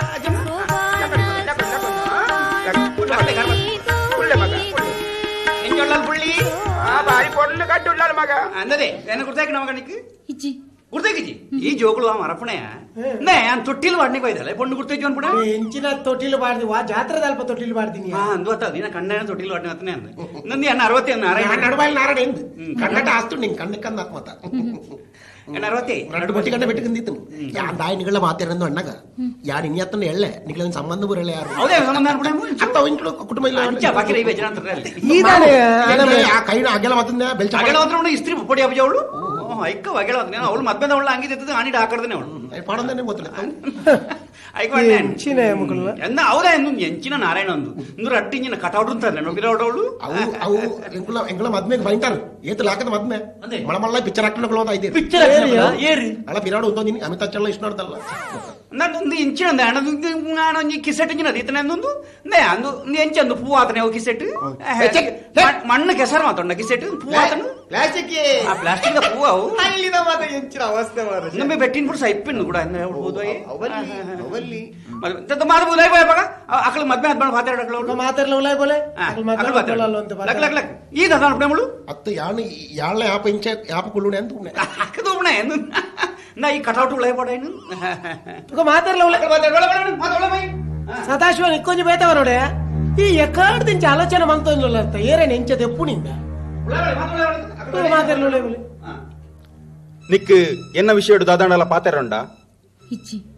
ಎಂಜೊಳ್ಳಲ್ ಪುಳ್ಳಿ ಬಾರಿ ಪೊಳ್ಳು ಕಟ್ಟುಳ್ಳಲ್ ಮಗ ಅನ್ನದೆ ಎನ್ನ ಗುರ್ತಾಕಿ ನಮಗ ನಿಕ್ಕು ಇಚ್ಚಿ ಗುರ್ತಾಕಿಜಿ ಈ ಜೋಗುಳು ಆ ಮರಪಣೆ ನೇ ಅನ್ ತೊಟ್ಟಿಲ್ ವಾಡ್ನಿಗೆ ಹೋಯ್ದಲ್ಲ ಪೊಣ್ಣು ಗುರ್ತೈತಿ ಅನ್ಬಿಡ ಎಂಚಿನ ತೊಟ್ಟಿಲು ಬಾಡ್ದಿ ವಾ ಜಾತ್ರೆದ ಅಲ್ಪ ತೊಟ್ಟಿಲು ಬಾಡ್ತೀನಿ ಹಾ ಅಂದು ಅತ್ತ ದಿನ ಕಣ್ಣ ತೊಟ್ಟಿಲ್ ವಾಡ್ನಿ ಹತ್ತನೆ ಅಂದ ನಂದಿ ಅನ್ನ ಅರವತ್ತಿ ಅನ್ನ ಅರ ನಡುಬಾಯಿ ನಾರಾಯಣ ಎಂದು ಕನ್ನಡ ಆಸ್ತು ನಿಂಗೆ ಕಣ್ಣಕ್ಕಂದ ಆತ್ಮತ ಎನ್ನ ಅರವತ್ತಿ ಎರಡು ಬಟ್ಟಿ ಕಂಡ ಬೆಟ್ಟಕಂದಿತ್ತು ಯಾ ದಾಯಿ ನಿಗಳ ಮಾತಾಡಂದು ಅಣ್ಣಗ ಯಾರು ಇನ್ನತ್ತನ್ನ ಎಳ್ಳೆ ನಿಗಳ ಸಂಬಂಧ ಬರಲ್ಲ ಯಾರು ಹೌದೇ ಸಂಬಂಧ ಅನ್ಬಿಡ ಅತ್ತ ಇಂಟ್ಲು ಕುಟುಂಬ ಇಲ್ಲ ಅಂಚ ಬಾಕಿ ರೈ ಬೇಜನ ಅಂತಾರೆ ಅಲ್ಲಿ ಆ ಕೈನ ಅಗೆಲ್ಲ ಮತ್ತಂದ ಬೆಲ್ಚ ಅಗೆಲ ಹತ್ರ ಇಸ್ತ್ರಿ ಪುಡಿ ಅಬ್ಬಜ ಅವಳು ಐಕ ಅಗೆಲ ಹತ್ರ ಅವಳು ಮದ್ಮೆದ ಅವಳು ಹಂಗಿದ್ದು ಆನಿಡ ಹಾಕಡ್ದೇನೆ ಅವಳು ಪಾಡಂದೇನೆ ಗೊತ್ತಿಲ್ಲ ಎಂಚಿನ ಮುಕುಲ್ಲ ಎಂದ ಹೌದಾ ಎಂದು ಎಂಚಿನ ನಾರಾಯಣ ಒಂದು ಇಂದ್ರ ಅಟ್ಟಿಂಜಿನ ಕಟೌಟ್ ಅಂತಾರೆ ನೋಡಿರೋಳು ಅವು ಅವು ಎಂಕುಲ ಎಂಕುಲ ಮದ್ಮೆಗೆ ಬೈಂಟಾರು ಏತು ಲಾಕದ ಮದ್ಮೆ ಮಳಮಲ್ಲ ಪಿಕ್ಚರ್ ಹಾಕೊಂಡು ಐತಿ ಪಿಕ್ಚರ್ ಏರಿ ಅಲ್ಲ ಪಿರಾಡು ಒಂದು ನೀನು ಅಮಿತಾಬ್ ಬಚ್ಚನ್ ಇಷ್ಟ ನೋಡ್ದಲ್ಲ ನಂದು ಇಂಚಿನ ನಾನು ಕಿಸೆಟ್ ಇಂಜಿನ ಅದೀತನೆ ಅಂದೊಂದು ನೇ ಅಂದು ಎಂಚಿ ಅಂದು ಪೂ ಆತನೆ ಅವು ಕಿಸೆಟ್ ಮಣ್ಣು ಕೆಸರು ಮಾತೊಂಡ ಕಿಸೆಟ್ ಪೂ ಆತನು ಪ್ಲಾಸ್ಟಿಕ್ ಆ ಪ್ಲಾಸ್ಟಿಕ್ ಪೂ ಅವು ಹಳ್ಳಿದ ಮಾತ ಎಂಚಿನ ಅವಸ್ಥೆ ಮಾರ ನಮಗೆ ಬೆಟ್ಟಿನ ಬಿಡು ಸೈಪಿನ್ ಕೂಡ ಹೇಳ್ಬೋದು ಅವಲ್ಲಿ ಅವಲ್ಲಿ ಮಾತು ಉದಯ ಬಾಯ್ ಬಾಗ ಅಕ್ಕಳ ಮದ್ಮೆ ಹದ್ಬಾರ್ದು ಮಾತಾಡಕ್ಳು ಮಾತಾಡ್ಲ ಉಲಾಯ್ ಬೋಲೆ ಲಕ್ ಲಕ್ ಲಕ್ ಈಗ ಅದ ಬಿಡಮಳು ಅತ್ತು ಯಾಣ ಯಾಳೆ ಯಾಪ ಇಂಚ ಯಾಪ ಕುಳ್ಳುಣೆ ಅಂತ ಉಣ್ಣೆ ಅಕ್ಕದು ಉಣ್ಣೆ ನಾ ಈ ಕಟೌಟ್ ಉಳೈ ಪಡ ಏನು ತುಕ ಮಾತಾಡ್ಲ ಉಲಾಯ್ ಸದಾಶಿವ ನಿಕ್ಕೊಂಜಿ ಬೇತವ ನೋಡೆ ಈ ಎಕಾಡ್ ದಿಂಚ ಆಲೋಚನೆ ಮಂತೊಂದುಲ್ಲ ಅಂತ ಏರೇನ್ ಎಂಚದ ಎಪ್ಪು ನಿಂದ ಮಾತಾಡ್ಲ ಉಲಾಯ್ ಬೋಲೆ ನಿಕ್ ಎನ್ನ ವಿಷಯ ದಾದಾಂಡಲ ಪಾತೆರಂಡ ಇಚ್ಚಿ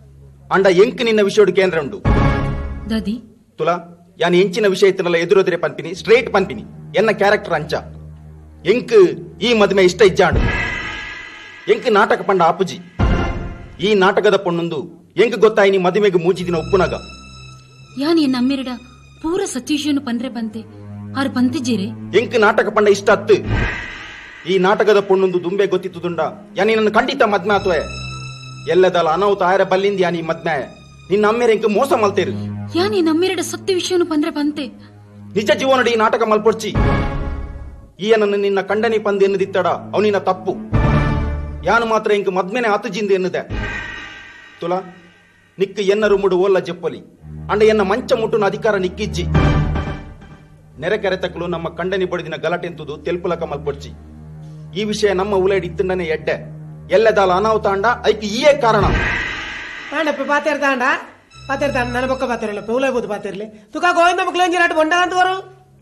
ಅಂಡ ಎಂಕ್ ನಿನ್ನ ವಿಷಯೋಡು ಕೇಂದ್ರ ಉಂಡು ದಾದಿ ತುಲಾ ಯಾನ್ ಎಂಚಿನ ವಿಷಯത്തിനുള്ള ಎದುರೆದುರೆ ಪನ್ಪಿನಿ ಸ್ಟ್ರೇಟ್ ಪನ್ಪಿನಿ ಎನ್ನ ಕ್ಯಾರೆಕ್ಟರ್ ಅಂಚ ಎಂಕ್ ಈ ಮದುವೆ ಇಷ್ಟ ಇಜ್ಜಾಂಡು ಎಂಕ್ ನಾಟಕ ಪಂಡ ಅಪ್ಪುಜಿ ಈ ನಾಟಕದ ಪೊಣ್ಣೊಂದು ಎಂಕ್ ಗೊತ್ತಾಯಿ ನೀ ಮದುವೆಗೆ ಮೂಜಿದಿನ ಒಪ್ಪುನಗ ಯಾನ್ ಎನ್ನ ಅಮ್ಮೆರಡ ಪೂರ ಸತೀಶನು ಪಂದ್ರೆ ಪಂತೆ ಆರು ಪಂತಿಜೀರೆ ಎಂಕ್ ನಾಟಕ ಪಂಡ ಇಷ್ಟ ಅತ್ತು ಈ ನಾಟಕದ ಪೊಣ್ಣೊಂದು ದುಂಬೆ ಗೊತ್ತಿತ್ತು ದುಂಡ ಯಾನಿ ನನ್ನ ಖಂಡಿತ ಮದ್ಮೆ ಆತ್ವೆ ಎಲ್ಲದಲ್ಲ ಅನಾಹುತ ಆಯರ ಬಲ್ಲಿಂದ ಯಾನಿ ಮದ್ಮೆ ನಿನ್ನ ಅಮ್ಮೆರ ಎಂಕ್ ಮೋಸ ಮಲ್ತೇರು ಯಾನಿ ನಮ್ಮೆರಡ ಸತ್ಯ ವಿಷಯನು ಪಂದ್ರೆ ಪಂತೆ ನಿಜ ಜೀವನಡಿ ಈ ನಾಟಕ ಮಲ್ಪೊಡ್ಚಿ ಈಯನನ್ನು ನಿನ್ನ ಕಂಡನಿ ಪಂದ್ ಎನ್ನದಿತ್ತಡ ಅವನಿನ ತಪ್ಪು ಯಾನು ಮಾತ್ರ ಇಂಕ ಮದ್ಮೆನೆ ಆತುಜಿಂದ ಎನ್ನದೆ ತುಲಾ ನಿಕ್ಕ ಎನ್ನರು ಮುಡು ಓಲ್ಲ ಜೆಪ್ಪಲಿ ಅಂಡ ಎನ್ನ ಮಂಚ ಮುಟ್ಟುನ ಅಧಿಕಾರ ನಿಕ್ಕಿಜ್ಜಿ ನೆರೆ ಕೆರೆತಕ್ಕಲು ನಮ್ಮ ಕಂಡನಿ ಬಡಿದಿನ ಗಲಾಟೆ ಎಂತುದು ತೆಲ್ಪುಲಕ ಮಲ್ಪೊಡ್ಚಿ ಈ ವಿಷಯ ನಮ್ಮ ಉಲೇಡಿ ಇತ್ತಂಡನೆ ಎಡ್ಡೆ ಎಲ್ಲದಾಲ ಅನಾಹುತ ಅಂಡ ಐಕ್ ಈಯೇ ಕಾರಣ ಪಾತಿರ್ತಾಂಡ ಪಾತಿರ್ತಾಂಡ ನನ್ನ ಬೊಕ್ಕ ಪಾತಿರಲ್ಲ ಪೌಲೈಬೋದು ಪಾತಿರ್ಲಿ ತುಕ ಗೋವಿಂದ ಮಕ್ಳು ಬೊಂಡ ಅಂತವರು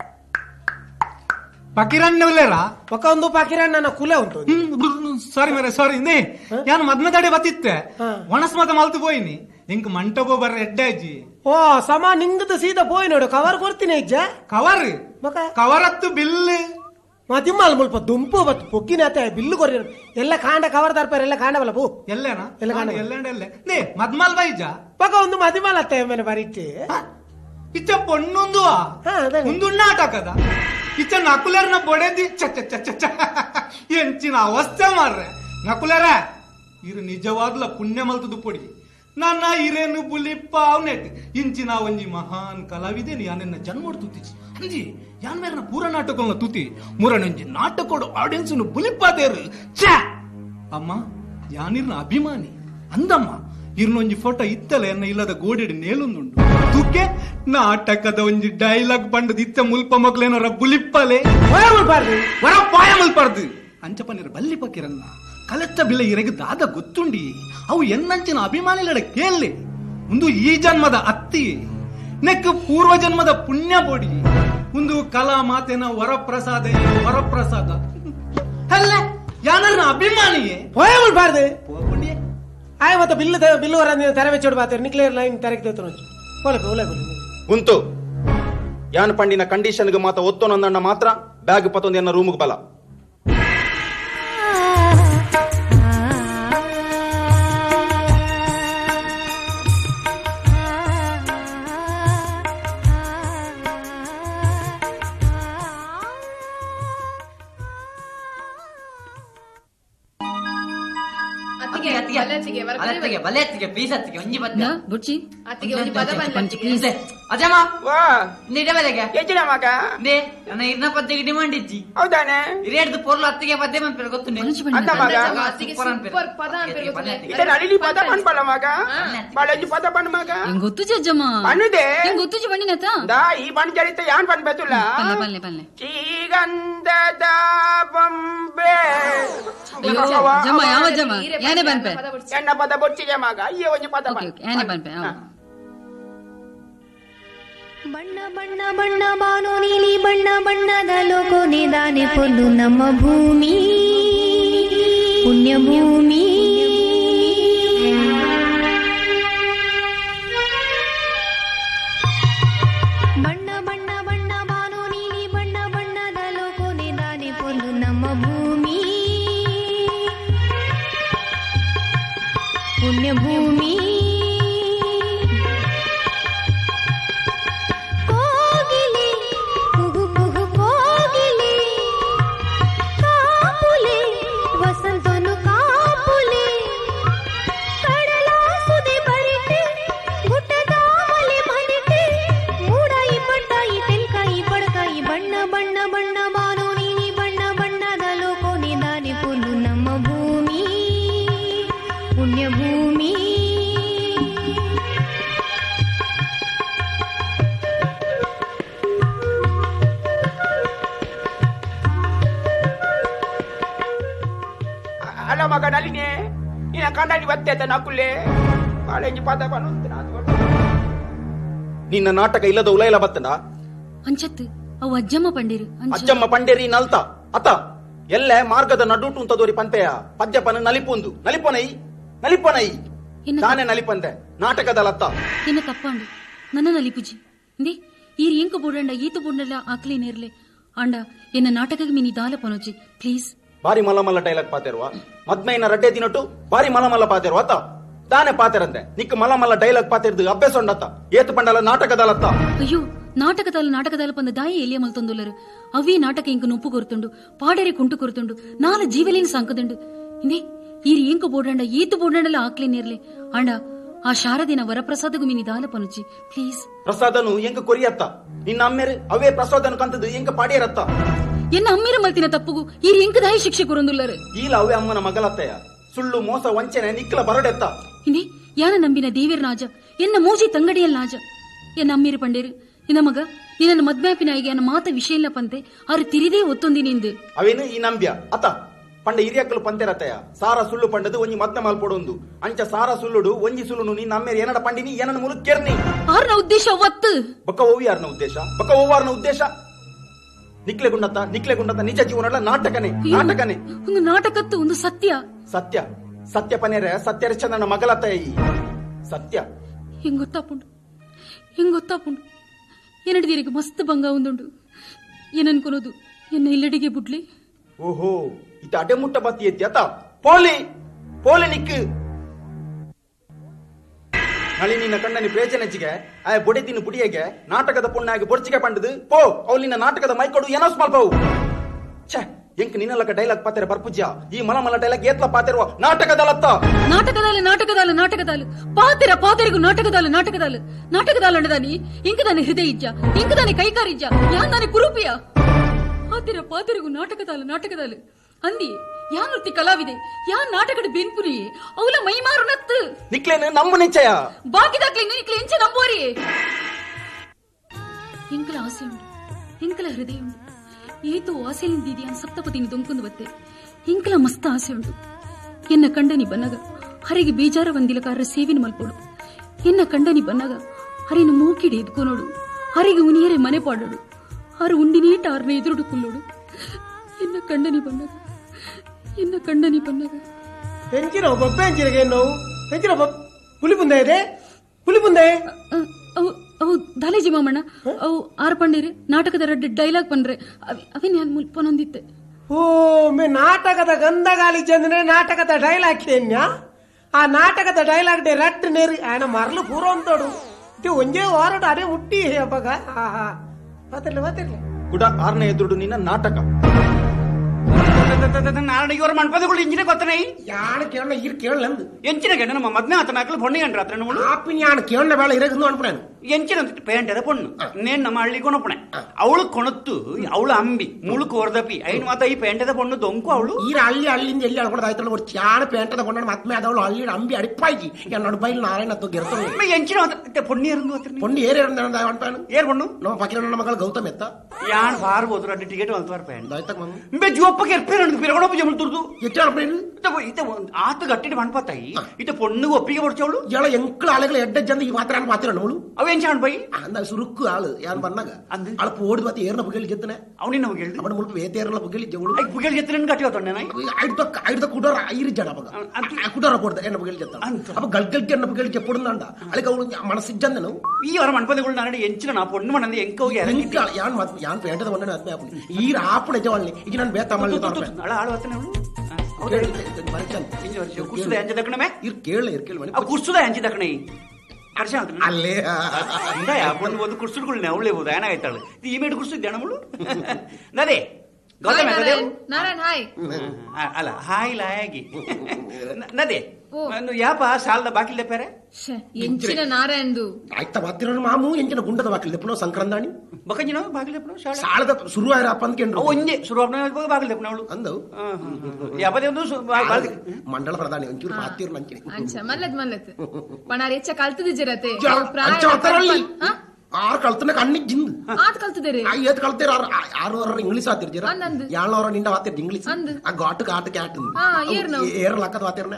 ಪಕಿರಣ್ಣ ಉಲ್ಲೇರಾ ಪಕ್ಕ ಒಂದು ಪಾಕಿರಣ್ಣ ನನ್ನ ಕುಲೆ ಉಂಟು ಸಾರಿ ಮೇರೆ ಸಾರಿ ನೇ ಯಾನು ಮದ್ಮೆ ತಡೆ ಬತ್ತಿತ್ತೆ ಒಣಸ್ ಮಾತ ಮಲ್ತು ಪೋಯಿನಿ ಇಂಕ ಮಂಟಪೋ ಬರ್ರ ಎಡ್ಡಾಜಿ ಓ ಸಮ ನಿಂಗದ ಸೀದಾ ಪೋಯಿ ನೋಡು ಕವರ್ ಕೊಡ್ತೀನಿ ಇಜ್ಜ ಕವರ್ ಕವರ್ ಹತ್ತು ಬಿಲ್ ಮತಿಮ್ಮಲ್ ಮುಲ್ಪ ದುಂಪು ಬತ್ತು ಪೊಕ್ಕಿನತೆ ಬಿಲ್ಲು ಕೊರಿ ಎಲ್ಲ ಕಾಂಡ ಕವರ್ ದರ್ಪಾರ ಎಲ್ಲ ಕಾಂಡವಲ್ಲ ಪೂ ಎಲ್ಲೇನಾ ಎಲ್ಲ ಕಾಂಡ ಎಲ್ಲೆಂಡ ಎಲ್ಲೆ ನೇ ಮದ್ಮಲ್ ಬೈಜ ಪಕ್ಕ ಒಂದು ಮತಿಮಲ್ ಅತ್ತೆ ಮೇಲೆ ಬರಿಟ್ಟಿ ಇಚ್ಚ ಪೊಣ್ಣೊಂದು ಒಂದು ನಾಟಕದ ಇಚ್ಚ ನಕುಲರ್ನ ಬೊಡೆದಿ ಚ ಎಂಚಿನ ಅವಸ್ಥೆ ಮಾರ್ರೆ ನಕುಲರ ಇರು ನಿಜವಾಗ್ಲ ಪುಣ್ಯ ಮಲ್ತದು ಪೊಡಿ ನನ್ನ ಹಿರೇನು ಬುಲಿಪ್ಪ ಅವನೆಟ್ ಇಂಚಿನ ಒಂಜಿ ಮಹಾನ್ ಕಲಾವಿದೆ ಯಾನೆನ್ನ ಜನ್ಮೋಡ್ ತುತಿಜಿ ಅಂಜಿ ಯಾನ್ ಮೇರನ ಪೂರ ನಾಟಕ ತುತಿ ಮೂರನಂಜಿ ನಾಟಕೋಡು ಆಡಿಯನ್ಸ್ ಬುಲಿಪ್ಪಾದೇರು ಛ ಅಮ್ಮ ಯಾನಿರ್ನ ಅಭಿಮಾನಿ ಅಂದಮ್ಮ ಇರ್ನೊಂಜಿ ಫೋಟೋ ಇತ್ತಲ್ಲ ಎನ್ನ ಇಲ್ಲದ ಗೋಡೆಡಿ ನೇಲೊಂದುಂಡು ತುಕ್ಕೆ ನಾಟಕದ ಒಂಜಿ ಡೈಲಾಗ್ ಬಂಡದ ಇತ್ತ ಮುಲ್ಪ ಮಕ್ಳೇನರ ಬುಲಿಪ್ಪಲೆ ವರ ಪಾಯ ಮುಲ್ಪಾರ್ದು ಅಂಚಪನಿರ ಬಲ್ಲಿ ಪಕ್ಕಿರನ್ನ ಕಲೆತ್ತ ಬಿಲ್ಲ ಇರಗೆ ದಾದ ಗೊತ್ತುಂಡಿ ಅವು ಎನ್ನಂಚಿನ ಅಭಿಮಾನಿಗಳ ಕೇಳಿ ಒಂದು ಈ ಜನ್ಮದ ಅತ್ತಿ ನೆಕ್ ಪೂರ್ವ ಜನ್ಮದ ಪುಣ್ಯ ಬೋಡಿ ಒಂದು ಕಲಾ ಮಾತೆನ ವರಪ್ರಸಾದ ವರಪ್ರಸಾದ ಅಲ್ಲ ಯಾನರ್ನ ಅಭಿಮಾನಿಯೇ ಹೋಯಬಾರ್ದು ಆಯ ಮತ್ತೆ ಬಿಲ್ಲು ಬಿಲ್ಲು ವರ ತೆರೆ ವೆಚ್ಚೋಡು ಬಾತಾರೆ ನಿಕ್ಲಿಯರ್ ಲೈನ್ ತೆರೆಗೆ ಉಂಟು ಯಾನ್ ಪಂಡಿನ ಕಂಡೀಷನ್ಗೆ ಮಾತ ಒತ್ತು ನಂದಣ್ಣ ಮಾತ್ರ ಬ್ಯಾಗ್ ಪತ್ತೊಂದು ಎನ್ನ ರೂಮ್ಗೆ ಬಲ ಡಿಮಾಂಡ್ ಇಜ್ಜಿ ಹೌದಾನೆ ರೇಟ್ದು ಪೊರ್ಲು ಅತ್ತಿಗೆ ಪದ್ಯ ಬಂದ್ಪೇರು ಗೊತ್ತುಂಡೆ ಅಂತ ಮಗ ಇದನ್ನ ಅಡಿಲಿ ಪದ ಬಂದ್ಪಲ್ಲ ಮಗ ಬಾಳಂಜಿ ಪದ ಬಂದ್ ಮಗ ಗೊತ್ತು ಜಜ್ಜಮ್ಮ ಅನ್ನುದೆ ಗೊತ್ತು ಬಣ್ಣಿನತ ದಾ ಈ ಬಣ್ಣ ಜಡಿತ ಯಾನ್ ಬಂದ್ಬೇತುಲ್ಲ ಶ್ರೀಗಂಧದ ಬೊಂಬೆ ಜಮ್ಮ ಯಾವ ಜಮ್ಮ ಯಾನೆ ಬಂದ್ಪೆ ಎನ್ನ ಪದ ಬೊಚ್ಚಿಗೆ ಮಗ ಈ ಒಂಜಿ ಪದ ಯಾನೆ ಬಂದ್ಪೆ ಬಣ್ಣ ಬಣ್ಣ ಬಣ್ಣ ಬಾನು ನೀಲಿ ಬಣ್ಣ ಬಣ್ಣದ ಲೋಕೋ ನಿದಾನೆ ಪೊಲ್ಲು ನಮ್ಮ ಭೂಮಿ ಪುಣ್ಯ ಭೂಮಿ ಬಣ್ಣ ಬಣ್ಣ ಬಣ್ಣ ಬಾನು ನೀಲಿ ಬಣ್ಣ ಬಣ್ಣದ ಲೋಕೋ ನಿದಾನೆ ಪೊಲ್ಲು ನಮ್ಮ ಭೂಮಿ ಪುಣ್ಯ ಭೂಮಿ ನಿನ್ನ ನಾಟಕ ಇಲ್ಲದ ಉಲೈಲ ಬತ್ತನ ಅಂಚತ್ತು ಅವು ಅಜ್ಜಮ್ಮ ಪಂಡೇರು ಅಜ್ಜಮ್ಮ ಪಂಡೇರಿ ನಲ್ತ ಅತ ಎಲ್ಲ ಮಾರ್ಗದ ನಡುಟು ಅಂತದೋರಿ ಪಂಪೆಯ ಪದ್ಯಪನ ನಲಿಪುಂದು ನಲಿಪನೈ ನಲಿಪನೈ ತಾನೇ ನಲಿಪಂದೆ ನಾಟಕದಲ್ಲತ್ತ ಎನ್ನ ತಪ್ಪಾಂಡು ನನ್ನ ನಲಿಪುಜಿ ಇಂದೇ ಈರ್ ಎಂಕ ಬುಡಂಡ ಈತ ಬುಡಂಡ ಆಕ್ಲಿ ನೇರ್ಲೆ ಅಂಡ ಎನ್ನ ನಾಟಕಕ್ಕೆ ಮಿನಿ ದಾಲ ಪನೋಜಿ ಪ್ಲೀಸ್. ಬಾರಿ ಮಲ್ಲ ಮಲ್ಲ ಡೈಲಾಗ್ ಪಾತೇರುವ ಮದ್ಮೆಯಿನ ರಡ್ಡೆ ದಿನಟ್ಟು ಬಾರಿ ಮಲ್ಲ ಮಲ್ಲ ಪಾತೇರುವ ಅತ್ತ ತಾನೇ ಪಾತೇರಂತೆ ನಿಕ್ಕ ಮಲ್ಲ ಮಲ್ಲ ಡೈಲಾಗ್ ಪಾತಿರ್ದು ಅಭ್ಯಾಸ ಉಂಡತ್ತ ಏತು ಪಂಡಲ ನಾಟಕದಲ್ಲತ್ತ. ಅಯ್ಯೋ ನಾಟಕದಲ್ಲ ನಾಟಕದಲ್ಲ ಪಂದ ದಾಯಿ ಎಲ್ಲಿಯ ಮಲ್ತೊಂದುಲ್ಲರು ಅವೇ ನಾಟಕ ಇಂಕ ನೊಪ್ಪು ಕೊರ್ತುಂಡು ಪಾಡೇರೆ ಕುಂಟು ಕೊರ್ತುಂಡು ನಾಲ ಜೀವಲೇನು ಸಂಕದುಂಡು ಇಂದೇ ಈರ್ ಎಂಕ ಬೋಡಂಡ ಈತು ಬೋಡಂಡಲ ಆಕ್ಲಿ ನೇರ್ಲೆ ಅಂಡ ಆ ಶಾರದಿನ ವರಪ್ರಸಾದಗು ಮಿನಿ ದಾಲ ಪನುಜಿ ಪ್ಲೀಸ್. ಪ್ರಸಾದನು ಎಂಕ ಕೊರಿಯತ್ತ ನಿನ್ನ ಅಮ್ಮೇರು ಅವೇ ಪ್ರಸಾದನು ಕಂತದ್ದು ಎಂಕ ಪಾಡಿಯರತ್ತ ಎನ್ನ ಅಮ್ಮಿರ ಮಲ್ತಿನ ತಪ್ಪುಗು ಈ ಎಂಕ ದಾಯಿ ಶಿಕ್ಷೆ ಕೊರೊಂದುಲ್ಲರು ಈಲ ಅವೇ ಅಮ್ಮನ ಮಗಲತ್ತಯ್ಯ ಸುಳ್ಳು ಮೋಸ ವಂಚನೆ ನಿಕ್ಕಲ ಬರಡೆತ್ತ ಇಂದೇ ಯಾನ ನಂಬಿನ ದೇವಿರ ನಾಜ ಎನ್ನ ಮೋಜಿ ತಂಗಡಿಯಲ್ ನಾಜ ಎನ್ನ ಅಮ್ಮಿರ ಪಂಡೇರು ನಿನ್ನ ಮಗ ನಿನ್ನ ಮದ್ಮ್ಯಾಪಿನಾಯಿಗೆ ಅನ್ನ ಮಾತ ವಿಷಯ ಇಲ್ಲ ಪಂತೆ ಅವ್ರು ತಿರಿದೇ ಒತ್ತೊಂದಿನಿಂದು ಅವೇನು ಈ ನಂಬ್ಯ ಅತ್ತ ಪಂಡ ಹಿರಿಯಕ್ಕಲು ಪಂತೆರತ್ತಯ್ಯ ಸಾರ ಸುಳ್ಳು ಪಂಡದು ಒಂಜಿ ಮದ್ನ ಮಾಲ್ಪೊಡೊಂದು ಅಂಚ ಸಾರ ಸುಳ್ಳುಡು ಒಂಜಿ ಸುಳ್ಳು ನೀನ್ ಅಮ್ಮೇರು ಏನಡ ಪಂಡಿನಿ ಏನನ ಮುಲು ಕೆರ್ನಿ ಆರ್ನ ಉದ್ದೇಶ ಒತ್ತು ಬಕ್ಕ ಓವಿ ಯಾರನ ಉದ್ದೇಶ ಬಕ್ಕ ಓವಾರ್ನ ಉದ್ದೇಶ ನಿಕ್ಲೆ ಗುಂಡತ್ತ ನಿಕ್ಲೆ ಗುಂಡತ್ತ ನಿಜ ಜೀವನ ನಾಟಕನೇ ನಾಟಕನೇ ಒಂದು ನಾಟಕತ್ತು ಒಂದು ಸತ್ಯ ಸತ್ಯ ಸತ್ಯ ಪನೇರೆ ಸತ್ಯ ಚಂದನ ಮಗಲತ್ತಯ್ಯ ಈ ಸತ್ಯ ಹೆಂಗ್ ಗೊತ್ತಾಪುಂಡು ಹೆಂಗ್ ಗೊತ್ತಾಪುಂಡು ಏನಡಿದೀರಿಗೆ ಮಸ್ತ್ ಬಂಗ ಒಂದುಂಡು ಏನನ್ಕೊನೋದು ಎನ್ನ ಇಲ್ಲಡಿಗೆ ಬುಡ್ಲಿ. ಓಹೋ ಇತ ಅಡೆ ಮುಟ್ಟ ಬತ್ತಿ ಎತ್ತಿ ಅತ್ತ ಪೋಲಿ ಪೋಲಿ ನಿಕ್ಕು ನಳಿ ನಿನ್ನ ಕಣ್ಣನಿ ಪ್ರೇಚನೆಚ್ಚಿಗೆ ಆ ಬೊಡೆದಿನ ಬುಡಿಯಗೆ ನಾಟಕದ ಪುಣ್ಣಾಗಿ ಬೊಡ್ಚಿಗೆ ಪಂಡದು ಪೋ ಅವಳು ನಿನ್ನ ನಾಟಕದ ಮೈಕೊಡು ಏನೋ ಸ್ಮಾಲ್ಪವು ಛೆ ಎಂಕ್ ನಿನ್ನಲಕ ಡೈಲಾಗ್ ಪಾತೆರ ಬರ್ಪುಜ್ಯ ಈ ಮಲ ಮಲ ಡೈಲಾಗ್ ಏತ್ಲ ಪಾತೆರುವ ನಾಟಕದಲ್ಲತ್ತ ನಾಟಕದಾಲ ನಾಟಕದಾಲ ನಾಟಕದಾಲು ಪಾತೆರ ಪಾತೆರಿಗೂ ನಾಟಕದಾಲು ನಾಟಕದಾಲು ನಾಟಕದಾಲ ಅಂಡದಾನಿ ಇಂಕದಾನೆ ಹೃದಯ ಇಜ್ಜ ಇಂಕದಾನೆ ಕೈಕಾರಿಜ್ಜ ಯಾನ್ ದಾನೆ ಕುರುಪಿಯ ಪಾತೆರ ಪಾತೆರಿಗೂ ನಾಟಕದಾಲು ನಾಟಕದಾಲು ಅಂದಿ ಯಾ ನೃತ್ಯ ಕಲಾವಿದೆ ಯಾ ನಾಟಕದ ಬೆನ್ಪುರಿ ಅವಲ ಮೈಮಾರು ನತ್ತು ನಿಕ್ಲೇನೆ ನಮ್ಮ ನಿಶ್ಚಯ ಬಾಕಿದಾಕ್ಲಿ ನಿಕ್ಲೆ ಎಂಚ ನಂಬೋರಿ ಇಂಕಲ ಆಸೆ ಉಂಟು ಇಂಕಲ ಹೃದಯ ಉಂಟು ಏತು ಆಸೆಲಿಂದಿದೆಯ ಸಪ್ತಪತಿನಿ ದೊಂಕೊಂದು ಬತ್ತೆ ಇಂಕಲ ಮಸ್ತ ಆಸೆ ಉಂಟು ಎನ್ನ ಕಂಡನಿ ಬನ್ನಗ ಹರಿಗೆ ಬೇಜಾರ ವಂದಿಲಕಾರರ ಸೇವಿನ ಮಲ್ಪೋಡು ಎನ್ನ ಕಂಡನಿ ಬನ್ನಗ ಹರಿನ ಮೂಕಿಡಿ ಎದ್ಕೊನೋಡು ಹರಿಗೆ ಉನಿಯರೆ ಮನೆ ಪಾಡೋಡು ಹರು ಉಂಡಿ ನೀಟ ಆರ್ನ ಎದುರುಡು ಕುಲ್ಲೋಡು ಎನ್ನ ಕಂಡನಿ ಬನ್ನಗ ಎನ್ನ ಕಂಡನಿ ಬನ್ನಗ ಹೆಂಚಿನ ಬೊಬ್ಬೆ ಹೆಂಚಿನಗೆ ನೋವು ಹೆಂಚಿನ ಹುಲಿ ಮುಂದೆ ಇದೆ ಹುಲಿ ಮುಂದೆ ಅವು ಅವು ದಾಲೇಜಿ ಮಾಮಣ್ಣ ಅವು ಆರು ಪಂಡೇರಿ ನಾಟಕದ ರಡ್ಡ ಡೈಲಾಗ್ ಪಂಡ್ರೆ ಅವೇ ನಾನು ಮುಲ್ಪನೊಂದಿತ್ತೆ. ಓ ಮೇ ನಾಟಕದ ಗಂಧಗಾಲಿ ಚಂದ್ರೆ ನಾಟಕದ ಡೈಲಾಗ್ ಕೇನ್ಯ ಆ ನಾಟಕದ ಡೈಲಾಗ್ ಡೇ ರಟ್ ನೇರಿ ಆಯನ ಮರಲು ಪೂರ ಅಂತೋಡು ಇದು ಒಂಜೇ ವಾರಡು ಅದೇ ಮುಟ್ಟಿ ಹಬ್ಬಗ ಆಹಾ ಮಾತಿರ್ಲಿ ಮಾತಿರ್ಲಿ ಗುಡ ಆರನೇ ಎದುರುಡು ನಿನ್ನ ನಾಟಕ ನಾರಾಯಣ ಇವರು ಮಣ್ಪದಗಳು ಇಂಜಿನ ಗೊತ್ತನೇ ಯಾಣ ಕೇಳಣ ಇರ್ ಕೇಳಂದು ಎಂಚಿನ ಗಂಡ ನಮ್ಮ ಮದ್ನೆ ಆತನ ಹಾಕಲು ಬೊಣ್ಣೆ ಗಂಡ್ರ ಹತ್ರ ನೋಡು ಆಪಿನ ಯಾಣ ಕೇಳಣ ಬೇಡ ಇರಗಂದು ಅನ್ಪಣನು ಎಂಚಿನ ಪೇಂಟದ ಪೊಣ್ಣು ನೇನ್ ನಮ್ಮ ಹಳ್ಳಿ ಕೊಣಪಣೆ ಅವಳು ಕೊಣತ್ತು ಅವಳು ಅಂಬಿ ಮುಳುಕು ಹೊರದಪಿ ಐನ್ ಮಾತ ಈ ಪೇಂಟದ ಪೊಣ್ಣು ದೊಂಕು ಅವಳು ಈ ಹಳ್ಳಿ ಹಳ್ಳಿಂದ ಎಲ್ಲಿ ಅಳ್ಕೊಡ ಆಯ್ತಲ್ಲ ಒಂದು ಚಾಣ ಪೇಂಟದ ಪೊಣ್ಣ ಮತ್ಮೆ ಅದವಳು ಹಳ್ಳಿ ಅಂಬಿ ಅಡಿಪಾಯ್ಜಿ ನಡು ಬೈಲ್ ನಾರಾಯಣ ತೋ ಗೆರ್ತವೆ ಎಂಚಿನ ಪೊಣ್ಣಿ ಇರಂದು ಪೊಣ್ಣಿ ಏರ್ ಏರ್ ಅನ್ಪಣನು ಏರ್ ಪೊಣ್ಣು ನಮ್ಮ ಪಕ್ಕಿನ ನನ್ನ ಮಗಳು ಗೌತಮ್ ಎತ್ತ ಯಾನ್ ಬಾರ್ಬೋದು ರಡ್ಡಿ ಟಿಕೆಟ್ ಅಲ್ತಾರ ಪೇಂಟ್ ಆಯ್ತಕ ಮಮ್ಮ ಬೆ ಜೋಪಕ್ಕೆ ಎರ್ಪೇರಣ ಪಿರಗಣಪ ಜಮಲ್ ತುರ್ದು ಎಚ್ಚ ಅಳ್ಪೇನು ಇತ ಆತ ಗಟ್ಟಿನ ಮಣ್ಪತ್ತಾಯಿ ಇತ ಪೊಣ್ಣು ಒಪ್ಪಿಗೆ ಬರ್ಚವಳು ಜಳ ಎಂಕ್ಳ ಆಳೆಗಳ ಎಡ್ಡ ಜನ ಈ ಮಾತ್ರ ಮಾತ್ರ ನೋಳು ಅವ ಎಂಚಾಣ್ ಬೈ ಅಂದ ಸುರುಕ್ಕು ಆಳು ಯಾನ್ ಬನ್ನಾಗ ಅಳಪ ಓಡಿ ಮತ್ತೆ ಏರ್ನ ಬಗೆಲಿ ಗೆತ್ತನೆ ಅವನಿನ ಹೋಗಿ ಅವನ ಮುಲ್ಪ ವೇತೇರ್ನ ಬಗೆಲಿ ಜವಳು ಬುಗೆಲ್ ಗೆತ್ತನೆ ಗಟ್ಟಿ ಹೋತಣ್ಣ ಐಡ್ದ ಐಡ್ದ ಕುಡರ ಐರಿ ಜಡ ಬಗ ಕುಡರ ಕೊಡ್ದ ಎನ್ನ ಬಗೆಲಿ ಗೆತ್ತ ಅಪ್ಪ ಗಲ್ಗಲ್ಗೆ ಎನ್ನ ಬಗೆಲಿ ಜಪ್ಪುಡುಂದ ಅಳಿಕ ಅವಳು ಮನಸ್ಸಿಜ್ಜಂದ ನಾವು ಈ ಅವರ ಮಣ್ಪದಗಳು ನಾರಡಿ ಎಂಚಿನ ನಾ ಪೊಣ್ಣು ಮಣ್ಣಂದ ಎಂಕ ಹೋಗಿ ಎಂಕ ಯಾನ್ ಮಾತ್ ಯಾನ್ ಪೇಂಟದ ಒಂದನೆ ಆತ್ಮೆ ಆಪುನಿ ಈ ಆಪುಣ ಜವಳ್ನಿ ಈಗ ನಾನು ಬೇತ ಮಳ್ಳಿ ತೋರ್ಪೆ ಅಳ ಆಳು ಹತ್ತನೆ ಅವಳು ಕುರ್ಸುದ ಎಂಚ ದಕ್ಕಣಮೆ ಇರ್ ಕೇಳ ಇರ್ ಕೇಳ ಕುರ್ಸುದ ಎಂಚ ದಕ್ಕಣೆ ಅಲ್ಲೇ ಒಂದು ಒಂದು ಕುರ್ಸುಗಳು ಅವಳೇ ಬೋದು ಏನಾಯ್ತಾಳು ಈ ಮೇಡ್ ಕುರ್ಸಿದ್ದೆ ನಮ್ಮಳು ನದೇ ಗೌತಮ ನಾರಾಯಣ್ ಹಾಯ್ ಅಲ್ಲ ಹಾಯ್ ಲಾಯಾಗಿ ನದೇ ಯಾಪ ಸಾಲದ ಬಾಕಿಲ್ ಪೇರೆ ಎಂಚಿನ ನಾರಾಯಣ್ದು ಆಯ್ತಾ ಮಾತಿರೋ ಮಾಮು ಎಂಚಿನ ಗುಂಡದ ಬಾಕಿಲ್ ದೆಪ್ಪನೋ ಸಂಕ್ರಂದಾಣಿ ಬಕಂಜಿನ ಬಾಕಿಲ್ ದೆಪ್ಪನೋ ಸಾಲದ ಶುರು ಆಯ್ರಪ್ಪ ಅಂದ್ಕೊಂಡ್ರು ಒಂದೇ ಶುರು ಅಪ್ಪ ಬಾಕಿಲ್ ದೆಪ್ಪನ ಅವಳು ಅಂದವು ಯಾಪದೇ ಒಂದು ಮಂಡಳ ಪ್ರಧಾನಿ ಒಂಚೂರು ಮಾತಿರ್ ನಂಚಿನಿ ಅಂಚ ಮಲ್ಲದ್ ಮಲ್ಲತ್ ಪಣಾರ್ ಹೆಚ್ಚ ಕಲ್ತದ ಜರತೆ ಆರು ಕಲ್ತನ ಕಣ್ಣಿಗೆ ಜಿಂದು ಆತ್ ಕಲ್ತಿದ್ದೀರಿ ಏತ್ ಕಲ್ತೀರ ಆರು ಅವರ ಇಂಗ್ಲೀಷ್ ಆತಿರ್ತೀರ ಯಾಳ್ನವರ ನಿಂದ ಆತಿರ್ ಇಂಗ್ಲೀಷ್ ಆ ಗಾಟ್ ಕಾಟ್ ಕ್ಯಾಟ್ ಏರ್ ಲಕ್ಕದ ಆತಿರ್ನ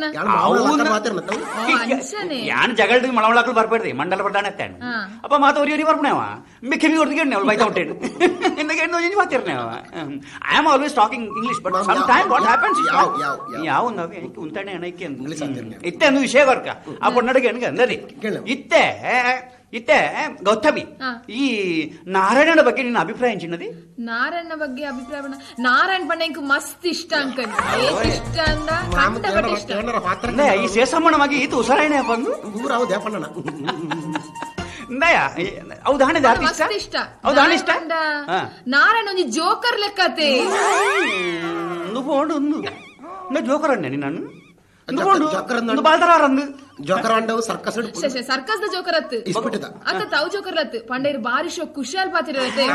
ಯಾನ್ ಜಗಳ ಮಳವಳಕಲ್ ಬರ್ಬೇಡ್ರಿ ಮಂಡಲ ಪ್ರಧಾನ ಎತ್ತಾಣ ಅಪ್ಪ ಮಾತು ಅವ್ರಿ ಅವ್ರಿ ಬರ್ಪಣವ ಮಿಕ್ಕಿ ಹೊಡ್ದಿಗೆ ಅವ್ಳು ಬೈತಾ ಹೊಟ್ಟೇನು ಇಂದಾಗ ಹೆಣ್ಣು ಏನು ಮಾತಿರ್ನೇ I am always talking English but some time what happens ಯಾವ ನಾವೇ ಉಂತಾನೆ ಅಣಕ್ಕೆ ಇತ್ತೆ ಅಂದು ವಿಷಯ ವರ್ಕ ಆ ಪೊನ್ನಡಿಗೆ ಅನ್ಗೆ ಅಂದರಿ ಇತ್ತೆ ಇತ್ತೆ ಗೌತಮಿ ಈ ನಾರಾಯಣನ ಬಗ್ಗೆ ನಿನ್ನ ಅಭಿಪ್ರಾಯ ಚಿನ್ನದಿ ನಾರಾಯಣ ಬಗ್ಗೆ ಅಭಿಪ್ರಾಯ ನಾರಾಯಣ ಪಂಡ ಇಂಕ ಮಸ್ತ್ ಇಷ್ಟ ಅಂಕಲ್ ಇಷ್ಟ ಅಂದ ಕಂಡಪಟ್ಟ ಇಷ್ಟ ಈ ಸೇಸಮ್ಮನವಾಗಿ ಈತ ಉಸರಾಯಣೆ ಬಂದು ಊರಾವ ದೇಪಣ್ಣ ನಯ ಅವಧಾನೆ ಇಷ್ಟ ಅವಧಾನೆ ಇಷ್ಟ ನಾರಾಯಣ ಒಂದು ಜೋಕರ್ ಲೆಕ್ಕತೆ ನುಬೋಂಡು ಒಂದು ಜೋಕರ್ ಅಣ್ಣೆ ನಾನು ಬಾಲ್ತಾರಂದು ಜೋಕರಾಂಡವು ಸರ್ಕಸ್ ಸರ್ಕಸ್ ದ ಜೋಕರ್ ಅತ್ತು ಅಕ್ಕ ತಾವು ಜೋಕರ್ ಅತ್ತು ಪಂಡೇರು ಬಾರಿ ಶೋ ಕುಶಾಲ್ ಪಾತಿರತ್ತೆ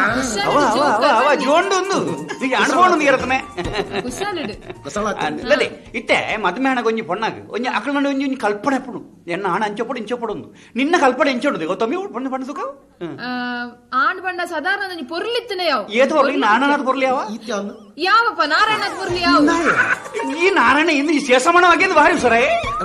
ಕುಶಾಲ್ ಇತ್ತೆ ಮದ್ಮೆ ಹಣ ಒಂಜಿ ಪೊಣ್ಣಾಗ ಒಂಜಿ ಅಕ್ಕಳ ನಂಡು ಒಂಜಿ ಕಲ್ಪನೆ ಪುಡು ಎನ್ನ ಹಣ ಅಂಚಪಡು ಇಂಚಪಡು ನಿನ್ನ ಕಲ್ಪನೆ ಇಂಚೋಡು ಗೊತ್ತಮ್ಮಿ ಪಣ್ಣು ಪಣ್ಣು ಸುಖ ಆಣ್ ಬಣ್ಣ ಸಾಧಾರಣ ಪೊರ್ಲಿತ್ತನೆ ಯಾವ ಏತು ಹೊರಲಿ ನಾನಾದ ಪೊರ್ಲಿ ಯಾವ ಯಾವಪ್ಪ ನಾರಾಯಣ ಪೊರ್ಲಿ ಯಾವ ಈ ನಾರಾಯಣ ಇನ್ನು ಈ ಶೇಷಮಣವಾಗಿ ಭಾರಿ ಸರ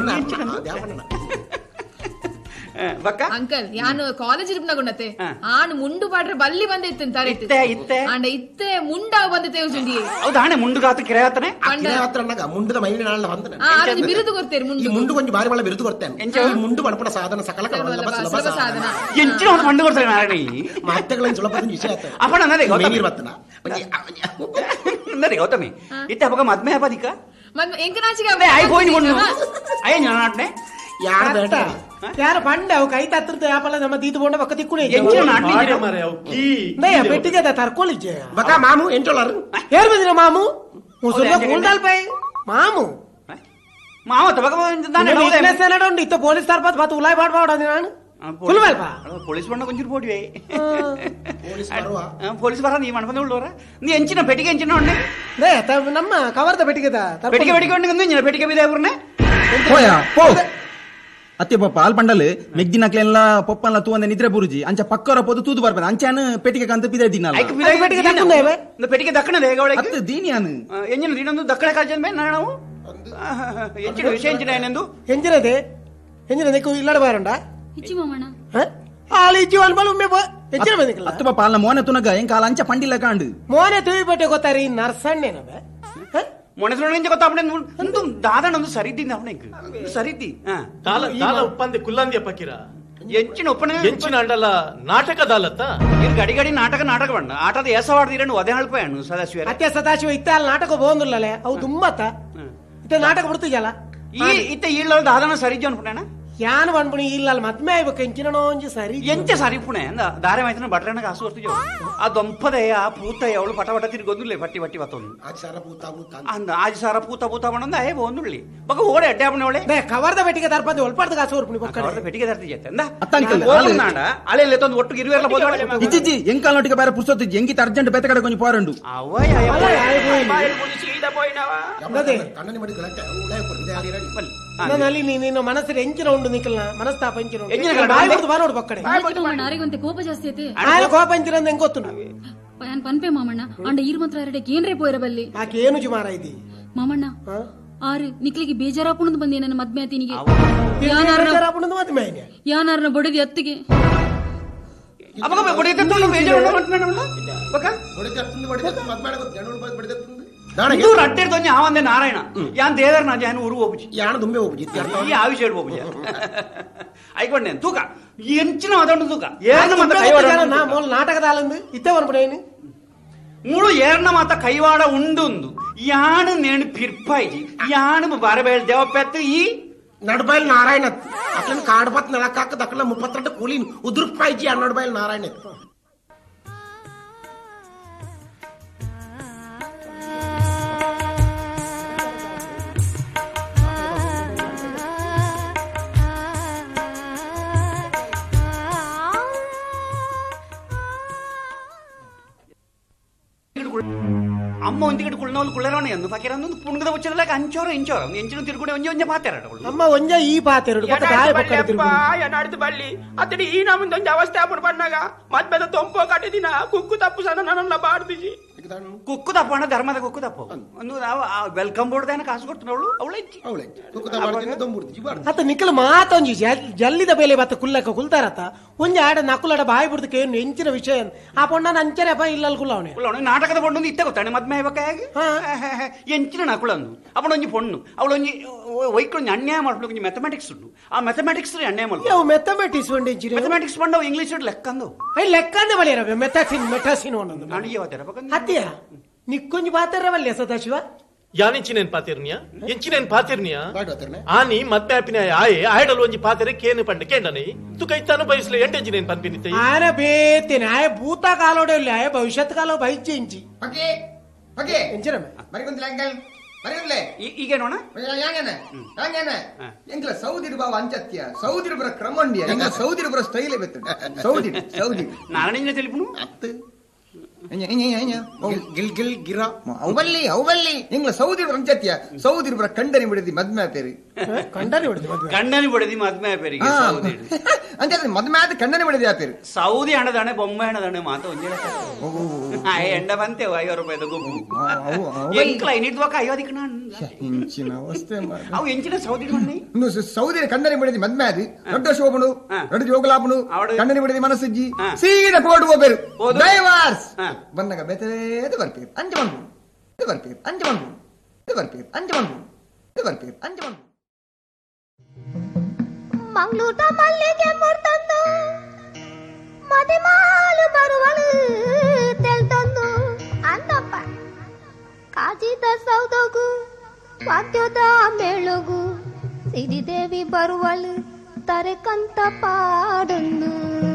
ಅಂಕಲ್ ಯಾನು ಕಾಲೇಜ್ ಇರ್ಪನಗೊಂಡತೆ ಆಣ್ ಮುಂಡು ಪಾಡ್ರೆ ಬಲ್ಲಿ ಬಂದಿತ್ತು ಇತ್ತೆ ಇತ್ತೆ ಅಂಡ ಇತ್ತೆ ಮುಂಡಾಗ ಬಂದಿತ್ತೆ ಉಂಡಿ ಹೌದಾ ಹಣೆ ಮುಂಡು ಗಾತ ಕಿರಾತನೆ ಮುಂಡದ ಮೈಲಿ ನಾಳೆ ಬಂದನೆ ಆ ಬಿರುದು ಕೊಡ್ತೇರಿ ಮುಂಡು ಮುಂಡು ಕೊಂಚ ಬಾರಿ ಬಳ ಬಿರುದು ಕೊಡ್ತೇನೆ ಮುಂಡು ಬಣಪಣ ಸಾಧನ ಸಕಲ ಸುಲಭ ಸಾಧನ ಎಂಚಿನ ಒಂದು ಮಂಡು ಕೊಡ್ತಾರೆ ನಾರಾಯಣ ಮಾತೆಗಳನ್ನು ಸುಲಭದ ವಿಷಯ ಅಪ್ಪಣ ನದೇ ಗೌತಮಿ ಬರ್ತನ ನದೇ ಗೌತಮಿ ಇತ್ತೆ ಅಪ್ಪಗ ಮದ್ಮೆ ಅಪದಿಕ ಮದ್ಮೆ ಎಂಕನಾಚಿಗೆ ಐ ಹೋಯ್ನಿ ಕೊಂಡು ಅಯ್ಯ ನಾನಾಟ್ನೆ ಯಾರ ಬೇಟ ಯಾರ ಪಂಡ ಅವು ಕೈ ತತ್ತಿರ್ತ ಯಾಪಲ್ಲ ನಮ್ಮ ದೀದು ಬೋಂಡ ಬಕ್ಕ ತಿಕ್ಕುನೆ ಪೆಟ್ಟಿಗೆ ತರ್ಕೊಳ್ಳಿಜ್ಜೆ ಬಕ ಮಾಮು ಎಂಟೋಳರು ಹೇರ್ ಬಂದಿರ ಮಾಮು ಮುಸುರ್ಗ ಕೂಲ್ದಾಲ್ ಪೈ ಮಾಮು ಮಾವ ತಬಕ ನಡೋಂಡು ಇತ್ತ ಪೊಲೀಸ್ ತರ್ಪತ್ ಬತ್ ಉಲಾಯ್ ಬಾಡ್ಬಾಡ ನಾನು ಪೊಲೀಸ್ ಬಣ್ಣ ಕೊಂಚೂರು ಪೋಡಿವೆ ಪೊಲೀಸ್ ಬರ ನೀ ಮಣ್ಪಂದ ಉಳ್ಳೋರ ನೀ ಎಂಚಿನ ಪೆಟ್ಟಿಗೆ ಎಂಚಿನ ಉಂಡೆ ನಮ್ಮ ಕವರ್ದ ಪೆಟ್ಟಿಗೆ ಪೆಟ್ಟಿಗೆ ಪೆಟ್ಟಿಗೆ ಉಂಡೆ ಪೆಟ್ಟಿಗೆ ಬಿದೆ ಅವ್ರನ್ನೇ ಅತ್ತೆ ಪಪ್ಪ ಆಲ್ ಪಂಡಲ್ ಮೆಗ್ದಿನ ಕ್ಲೆಲ್ಲ ಪಪ್ಪಲ್ಲ ತೂವಂದ ನಿದ್ರೆ ಬುರುಜಿ ಅಂಚ ಪಕ್ಕರ ಪೋದು ತೂದು ಬರ್ಬೇಡ ಅಂಚಾನ ಪೆಟ್ಟಿಗೆ ಕಂತ ಪಿದೆ ದಿನಲ್ಲ ಪೆಟ್ಟಿಗೆ ದಕ್ಕಣದೆ ಅತ್ತ ದೀನಿಯಾನು ಎಂಜಿನ ದಿನೊಂದು ದಕ್ಕಣ ಕಾಜನ್ ಮೇ ನಾವು ಎಂಚಿನ ವಿಷಯ ಎಂಚಿನ ಏನೆಂದು ಎಂಜಿನದೆ ಎಂಜಿನ ನೆಕ್ಕು ಇಲ್ಲಡ ಬಾರಂಡ ಇಚ್ಚಿ ಮಾಮಣ್ಣ ಆಳ ಇಚ್ಚಿ ಅಲ್ಬಲ್ ಉಮ್ಮೆ ಎಂಜಿನ ಬಂದಿಕಲ್ಲ ಅತ್ತ ಪಪ್ಪ ಅಲ್ಲ ಮೋನೆ ತುನಗ ಏನ್ ಕಾಲ ಅಂಚ ಪಂಡಿಲ್ಲ ಕಾಂಡು ಮೋನೆ ತುಯಿ ಬಟ್ಟೆ ಗೊತ್ತಾರಿ ನರ್ಸಣ್ಣೇನವೆ ಮೊಣೆ ಗೊತ್ತಾಪಣೆ ಒಂದು ದಾದಣ ಒಂದು ಸರಿದ್ದಿ ಅವನಿಗೆ ಸರಿದ್ದಿ ಉಪ್ಪಂದೆ ಕುಲ್ಲಂದಿ ಪಕ್ಕಿರ ಎಂಚಿನ ಒಪ್ಪನೆ ಎಂಚಿನ ಅಂಡಲ್ಲ ನಾಟಕದಲ್ಲತ್ತ ಇದು ಗಡಿ ಗಡಿ ನಾಟಕ ನಾಟಕ ಬಣ್ಣ ಆಟದ ಎಸವಾಡ್ದಿರಣ್ಣು ಅದೇ ಹಳ್ಪಾಯಣ್ಣು ಸದಾಶಿವ ಅತ್ಯ ಸದಾಶಿವ ಇತ್ತ ಅಲ್ಲಿ ನಾಟಕ ಬೋಂದಿಲ್ಲಲೆ ಅವು ತುಂಬತ್ತ ಇತ್ತ ನಾಟಕ ಬಿಡ್ತಿಜಲ್ಲ ಈ ಇತ್ತ ಇಲ್ಲ ದಾದಣ ಸರಿಜ್ಜು ಅನ್ಪುಣ ಯಾನ್ ಬಂದ್ಬಿಡಿ ಇಲ್ಲ ಅಲ್ಲಿ ಮದ್ಮೆ ಆಯ್ಬೇಕು ಎಂಚಿನ ಒಂಜಿ ಸರಿ ಎಂಚ ಸರಿ ಪುಣೆ ಅಂದ ದಾರೆ ಮೈತನ ಬಟ್ರಣ್ಣ ಕಾಸು ಬರ್ತಿಜೋ ಆ ದೊಂಪದಯ ಆ ಪೂತಯ ಅವಳು ಪಟ ಪಟ ತಿರುಗೊಂದುಲ್ಲೆ ಪಟ್ಟಿ ಪಟ್ಟಿ ಬತ್ತೊಂದು ಅಂದ ಆಜ್ ಸಾರ ಪೂತ ಪೂತ ಬಣ್ಣಂದ ಏ ಬೋಂದುಳ್ಳಿ ಬಕ ಓಡೆ ಅಡ್ಡೆ ಅವನ ಅವಳೆ ಕವರ್ದ ಪೆಟ್ಟಿಗೆ ತರ್ಪಂದು ಒಳ್ಪಡ್ದ ಕಾಸು ಬರ್ಪುಣಿ ಕವರ್ದ ಪೆಟ್ಟಿಗೆ ತರ್ತಿ ಜತೆ ಅಂದ ನಾಡ ಅಲೆಲ್ಲ ತಂದು ಒಟ್ಟು ಇರುವೆಲ್ಲ ಬೋದ ಇಜ್ಜಿ ಎಂಕಾಲ ನೊಟ್ಟಿಗೆ ಬೇರೆ ಪುಸ್ತಕ ಎಂಗಿತ ಅರ್ಜೆಂಟ್ ಬೆತ್ತ ಕಡೆ ಕೊಂಚ ಪಾರಂಡು ಅವಯ ಅಲ್ಲಿ ನಿನ್ನ ಮನಸ್ಸಿನ ಎಂಚಿನ ಉಂಡು ನಿಖಲ್ನ ಮನಸ್ತಾಪ ಎಂಚಿನ ಬಾರೋಡು ಪಕ್ಕಡೆ ನಾರಿಗೊಂತೆ ಕೋಪ ಜಾಸ್ತಿ ಐತೆ ಆಯ್ತು ಕೋಪ ಎಂಚಿನ ಹೆಂಗ್ ಗೊತ್ತು ನಾನು ಪನ್ಪೆ ಮಾಮಣ್ಣ ಅಂಡ ಈರ್ ಮಾತ್ರ ಎರಡಕ್ಕೆ ಏನ್ರೇ ಪೋಯಿರಬಲ್ಲಿ ಆಕೆ ಏನು ಜುಮಾರ ಇದ್ದಿ ಮಾಮಣ್ಣ ಆರು ನಿಕ್ಲಿಗೆ ಬೇಜಾರಾಪುಣದ್ ಬಂದಿ ನನ್ನ ಮದ್ಮೆ ಆತಿನಿಗೆ ಯಾನಾರನ ಬಡದಿ ಅತ್ತಿಗೆ ಅಡ್ಡೆ ತೊಂಜ ಆವಂದೆ ನಾರಾಯಣ ಯಾನ್ ದೇವರ ನಾ ಜಾನು ಉರು ಹೋಗುಜಿ ಯಾಣ ದುಂಬೆ ಹೋಗುಜಿ ಈ ಆವಿಷ ಹೇಳಿ ಹೋಗುಜಿ ಐಕೊಂಡೆ ತೂಕ ಎಂಚಿನ ಅದೊಂದು ತೂಕ ಏರ್ನ ಮಾತ ಕೈವಾಡ ನಾ ಮೂಲ ನಾಟಕದ ಆಲಂದು ಇತ್ತೆ ಬರ್ಬಿಡೇನು ಮೂಳು ಏರ್ನ ಮಾತ ಕೈವಾಡ ಉಂಡುಂದು ಯಾನು ನೇಣು ಪಿರ್ಪಾಯ್ಜಿ ಯಾನು ಬರಬೇಡ ದೇವಪ್ಪೆತ್ತು ಈ ನಡ್ಬೈಲ್ ನಾರಾಯಣ ಅಕ್ಲನ್ ಕಾಡ್ಬತ್ ನೆಲಕ್ಕಾಕ ದಕ್ಕಲ ಮುಪ್ಪತ್ತೆರಡು ಕೂಲಿನ್ ಉದುರ್ಪಾಯ್ಜಿ ಆ ನಡ್ಬೈಲ್ ನಾರಾಯಣ ಅಮ್ಮ ಒಂದಿಗಡೆ ಕುಳ್ನವಳು ಕುಳ್ಳರವಣ ಎಂದು ಫಕೀರ ಒಂದು ಪುಣ್ಗದ ಮುಚ್ಚದಲ್ಲ ಅಂಚೋರ ಇಂಚೋರ ಎಂಚಿನ ತಿರ್ಗುಡೆ ಒಂಜಿ ಒಂಜ ಪಾತೆರ ಅಮ್ಮ ಒಂಜ ಈ ಪಾತೆರಡು ನಡ್ದು ಬಳ್ಳಿ ಅತಡಿ ಈ ನಮ್ಮದು ಒಂಜಿ ಅವಸ್ಥೆ ಆಪುಡು ಬಣ್ಣಾಗ ಮದ್ಮೆದ ತೊಂಪೋ ಕಟ್ಟಿದಿನ ಕುಕ್ಕು ತಪ್ಪು ಸಣ್ಣ ನನ್ನ ಬಾಡ್ದಿಜಿ ಕುಕ್ಕು ತಪ್ಪು ಅಣ್ಣ ಧರ್ಮದ ಕುಕ್ಕು ತಪ್ಪು ಒಂದು ವೆಲ್ಕಮ್ ಬೋರ್ಡ್ ದೇನ ಕಾಸು ಕೊಟ್ಟು ಅವಳು ಅವಳೆ ಅತ್ತ ನಿಖಲ್ ಮಾತೊಂಜಿ ಜಲ್ಲಿದ ಬೇಲೆ ಬತ್ತ ಕುಲ್ಲಕ ಕುಲ್ತಾರತ್ತ ಒಂಜಿ ಆಡ ನಕುಲಡ ಬಾಯಿ ಬಿಡ್ದಕ್ಕೆ ಏನು ಎಂಚಿನ ವಿಷಯ ಆ ಪೊಣ್ಣ ಅಂಚರೆ ಅಪ್ಪ ಇಲ್ಲ ಕುಲ್ಲವನೆ ನಾಟಕದ ಪೊಣ್ಣು ಇತ್ತ ಗೊತ್ತಾನೆ ಮದ್ಮೆ ಹೇಗೆ ಎಂಚಿನ ನಕುಳಂದು ಅವಳೊಂಜಿ ಪೊಣ್ಣು ಅವಳೊಂಜಿ ವೈಕೊಂಜಿ ಅನ್ಯಾಯ ಮಾಡ್ಬೇಕು ಒಂಜಿ ಮ್ಯಾಥಮೆಟಿಕ್ಸ್ ಉಂಡು ಆ ಮ್ಯಾಥಮೆಟಿಕ್ಸ್ ಅನ್ಯಾಯ ಮಾಡ್ಬೇಕು ಮ್ಯಾಥಮೆಟಿಕ್ಸ್ ಬಂಡಿ ಮ್ಯಾಥಮೆಟಿಕ್ಸ್ ಬಂದವು ಇಂಗ್ಲಿಷ್ ಲೆಕ್ಕಂದು ಲೆಕ್ಕಂದ ಬಳಿಯರ ಮೆಟಾಸಿನ್ ಮೆಟಾಸಿನ್ ಒಂದೊಂದು ನನಗೆ ಹತ್ತಿಯ ನಿಕ್ಕೊಂಜಿ ಪಾತ್ರವಲ್ಯ ಸದಾಶಿವ ಯಾನಿಂಚಿನೇನ್ ಪಾತಿರ್ನಿಯ ಎಂಚಿನೇನ್ ಪಾತಿರ್ನಿಯ ಆನಿ ಮದ್ಮೆ ಆಪಿನ ಆಯೆ ಆಯಡಲ್ ಒಂಜಿ ಪಾತೆರೆ ಕೇನು ಪಂಡ ಕೇಂಡನಿ ತು ಕೈತಾನು ಬಯಸ್ಲೆ ಎಂಟೆಂಚಿನೇನ್ ಪನ್ಪಿನಿತ್ತೆ ಆನ ಬೇತೇನೆ ಆಯ ಭೂತ ಕಾಲೋಡೆ ಆಯ ಭವಿಷ್ಯತ್ ಕಾಲ ಬೈಚೆ ಇಂಚಿ ಓಕೆ ಓಕೆ ಎಂಚಿರಮೆ ಮರಿಗೊಂದು ಅಂಕಲ್ ಮರಿಗೊಂದ್ಲೆ ಈಗ ನೋಣ ಯಾಗೇನೆ ಯಾಗೇನೆ ಎಂಗ್ಲ ಸೌದಿರ್ ಬಾವ ಅಂಚತ್ಯ ಸೌದಿರ್ ಬರ ಕ್ರಮಂಡಿಯ ಎಂಗ್ಲ ಸೌದಿರ್ ಬರ ಸ್ಟೈಲೇ ಬೆತ್ತ ಸೌದಿ ಸೌದಿ ನಾರಾಯಣ ತಿಳಿಪುನು ಅತ್ತು ಗಿಲ್ ಗಿಲ್ ಗಿರ ಅವಲ್ಲಿ ಅವಲ್ಲಿ ಎಂಗ್ಲ ಸೌದಿ ಅಂಚತ್ಯ ಸೌದಿರ್ ಬರ ಕಂಡನಿ ಬಿಡದಿ ಮದ್ಮೆ ಪೇರಿ ಕಂಡನಿ ಬಿಡದಿ ಕಂಡನಿ ಬಿಡದಿ ಮದ್ಮೆ ಪೇರಿಗೆ ಅಂಚೆ ಮದ್ಮೆ ಆದ ಕಂಡನಿ ಬಿಡದಿ ಆ ಪೇರು ಸೌದಿ ಹಣದಾಣೆ ಬೊಮ್ಮೆ ಹಣದಾಣೆ ಮಾತ ಒಂಜೆ ಎಂಡ ಬಂತೇವ ಐವತ್ತು ರೂಪಾಯಿದ ಗುಂಪು ಎಂಕ್ಲ ಇನ್ನಿದ್ವಾಕ ಐವದಿಕ್ ನಾನು ಇಂಚಿನ ಅವಸ್ಥೆ ಅವು ಎಂಚಿನ ಸೌದಿ ಬನ್ನಿ ಸೌದಿ ಕಂಡನಿ ಬಿಡದಿ ಮದ್ಮೆ ಆದಿ ದೊಡ್ಡ ಶೋಭನು ದೊಡ್ಡ ಜೋಗಲಾಪನು ಕಂಡನಿ ಬಿಡದಿ ಮನಸ್ಸಿಜ್ಜಿ ಸೀದಾ ಕೋರ್ಟ್ ಹೋಗ್ಬೇರು ಡೈವರ್ಸ್ ಬಂದಾಗ ಬೆತ್ತೇದು ಬರ್ತೀವಿ ಅಂಚೆ ಬಂದು ಇದು ಬರ್ತೀವಿ ಅಂಚೆ ಬಂದು ಇದು ಬರ್ತೀವಿ ಅಂಚೆ ಬಂದು ಇದು ಬರ್ತೀವಿ ಅಂಚೆ ಬಂದು ಮಂಗ್ಳೂಟ ಮಲ್ಲಿಗೆ ಮುರ್ತಂದು ಮದಿಮಾಲು ಬರುವಳು ತೆಲ್ತಂದು ಅಂದಪ್ಪ ಕಾಜಿದ ಸೌದಗು ವಾದ್ಯದ ಮೇಳಗು ಸಿರಿದೇವಿ ಬರುವಳು ತರೆಕಂತ ಪಾಡೊಂದು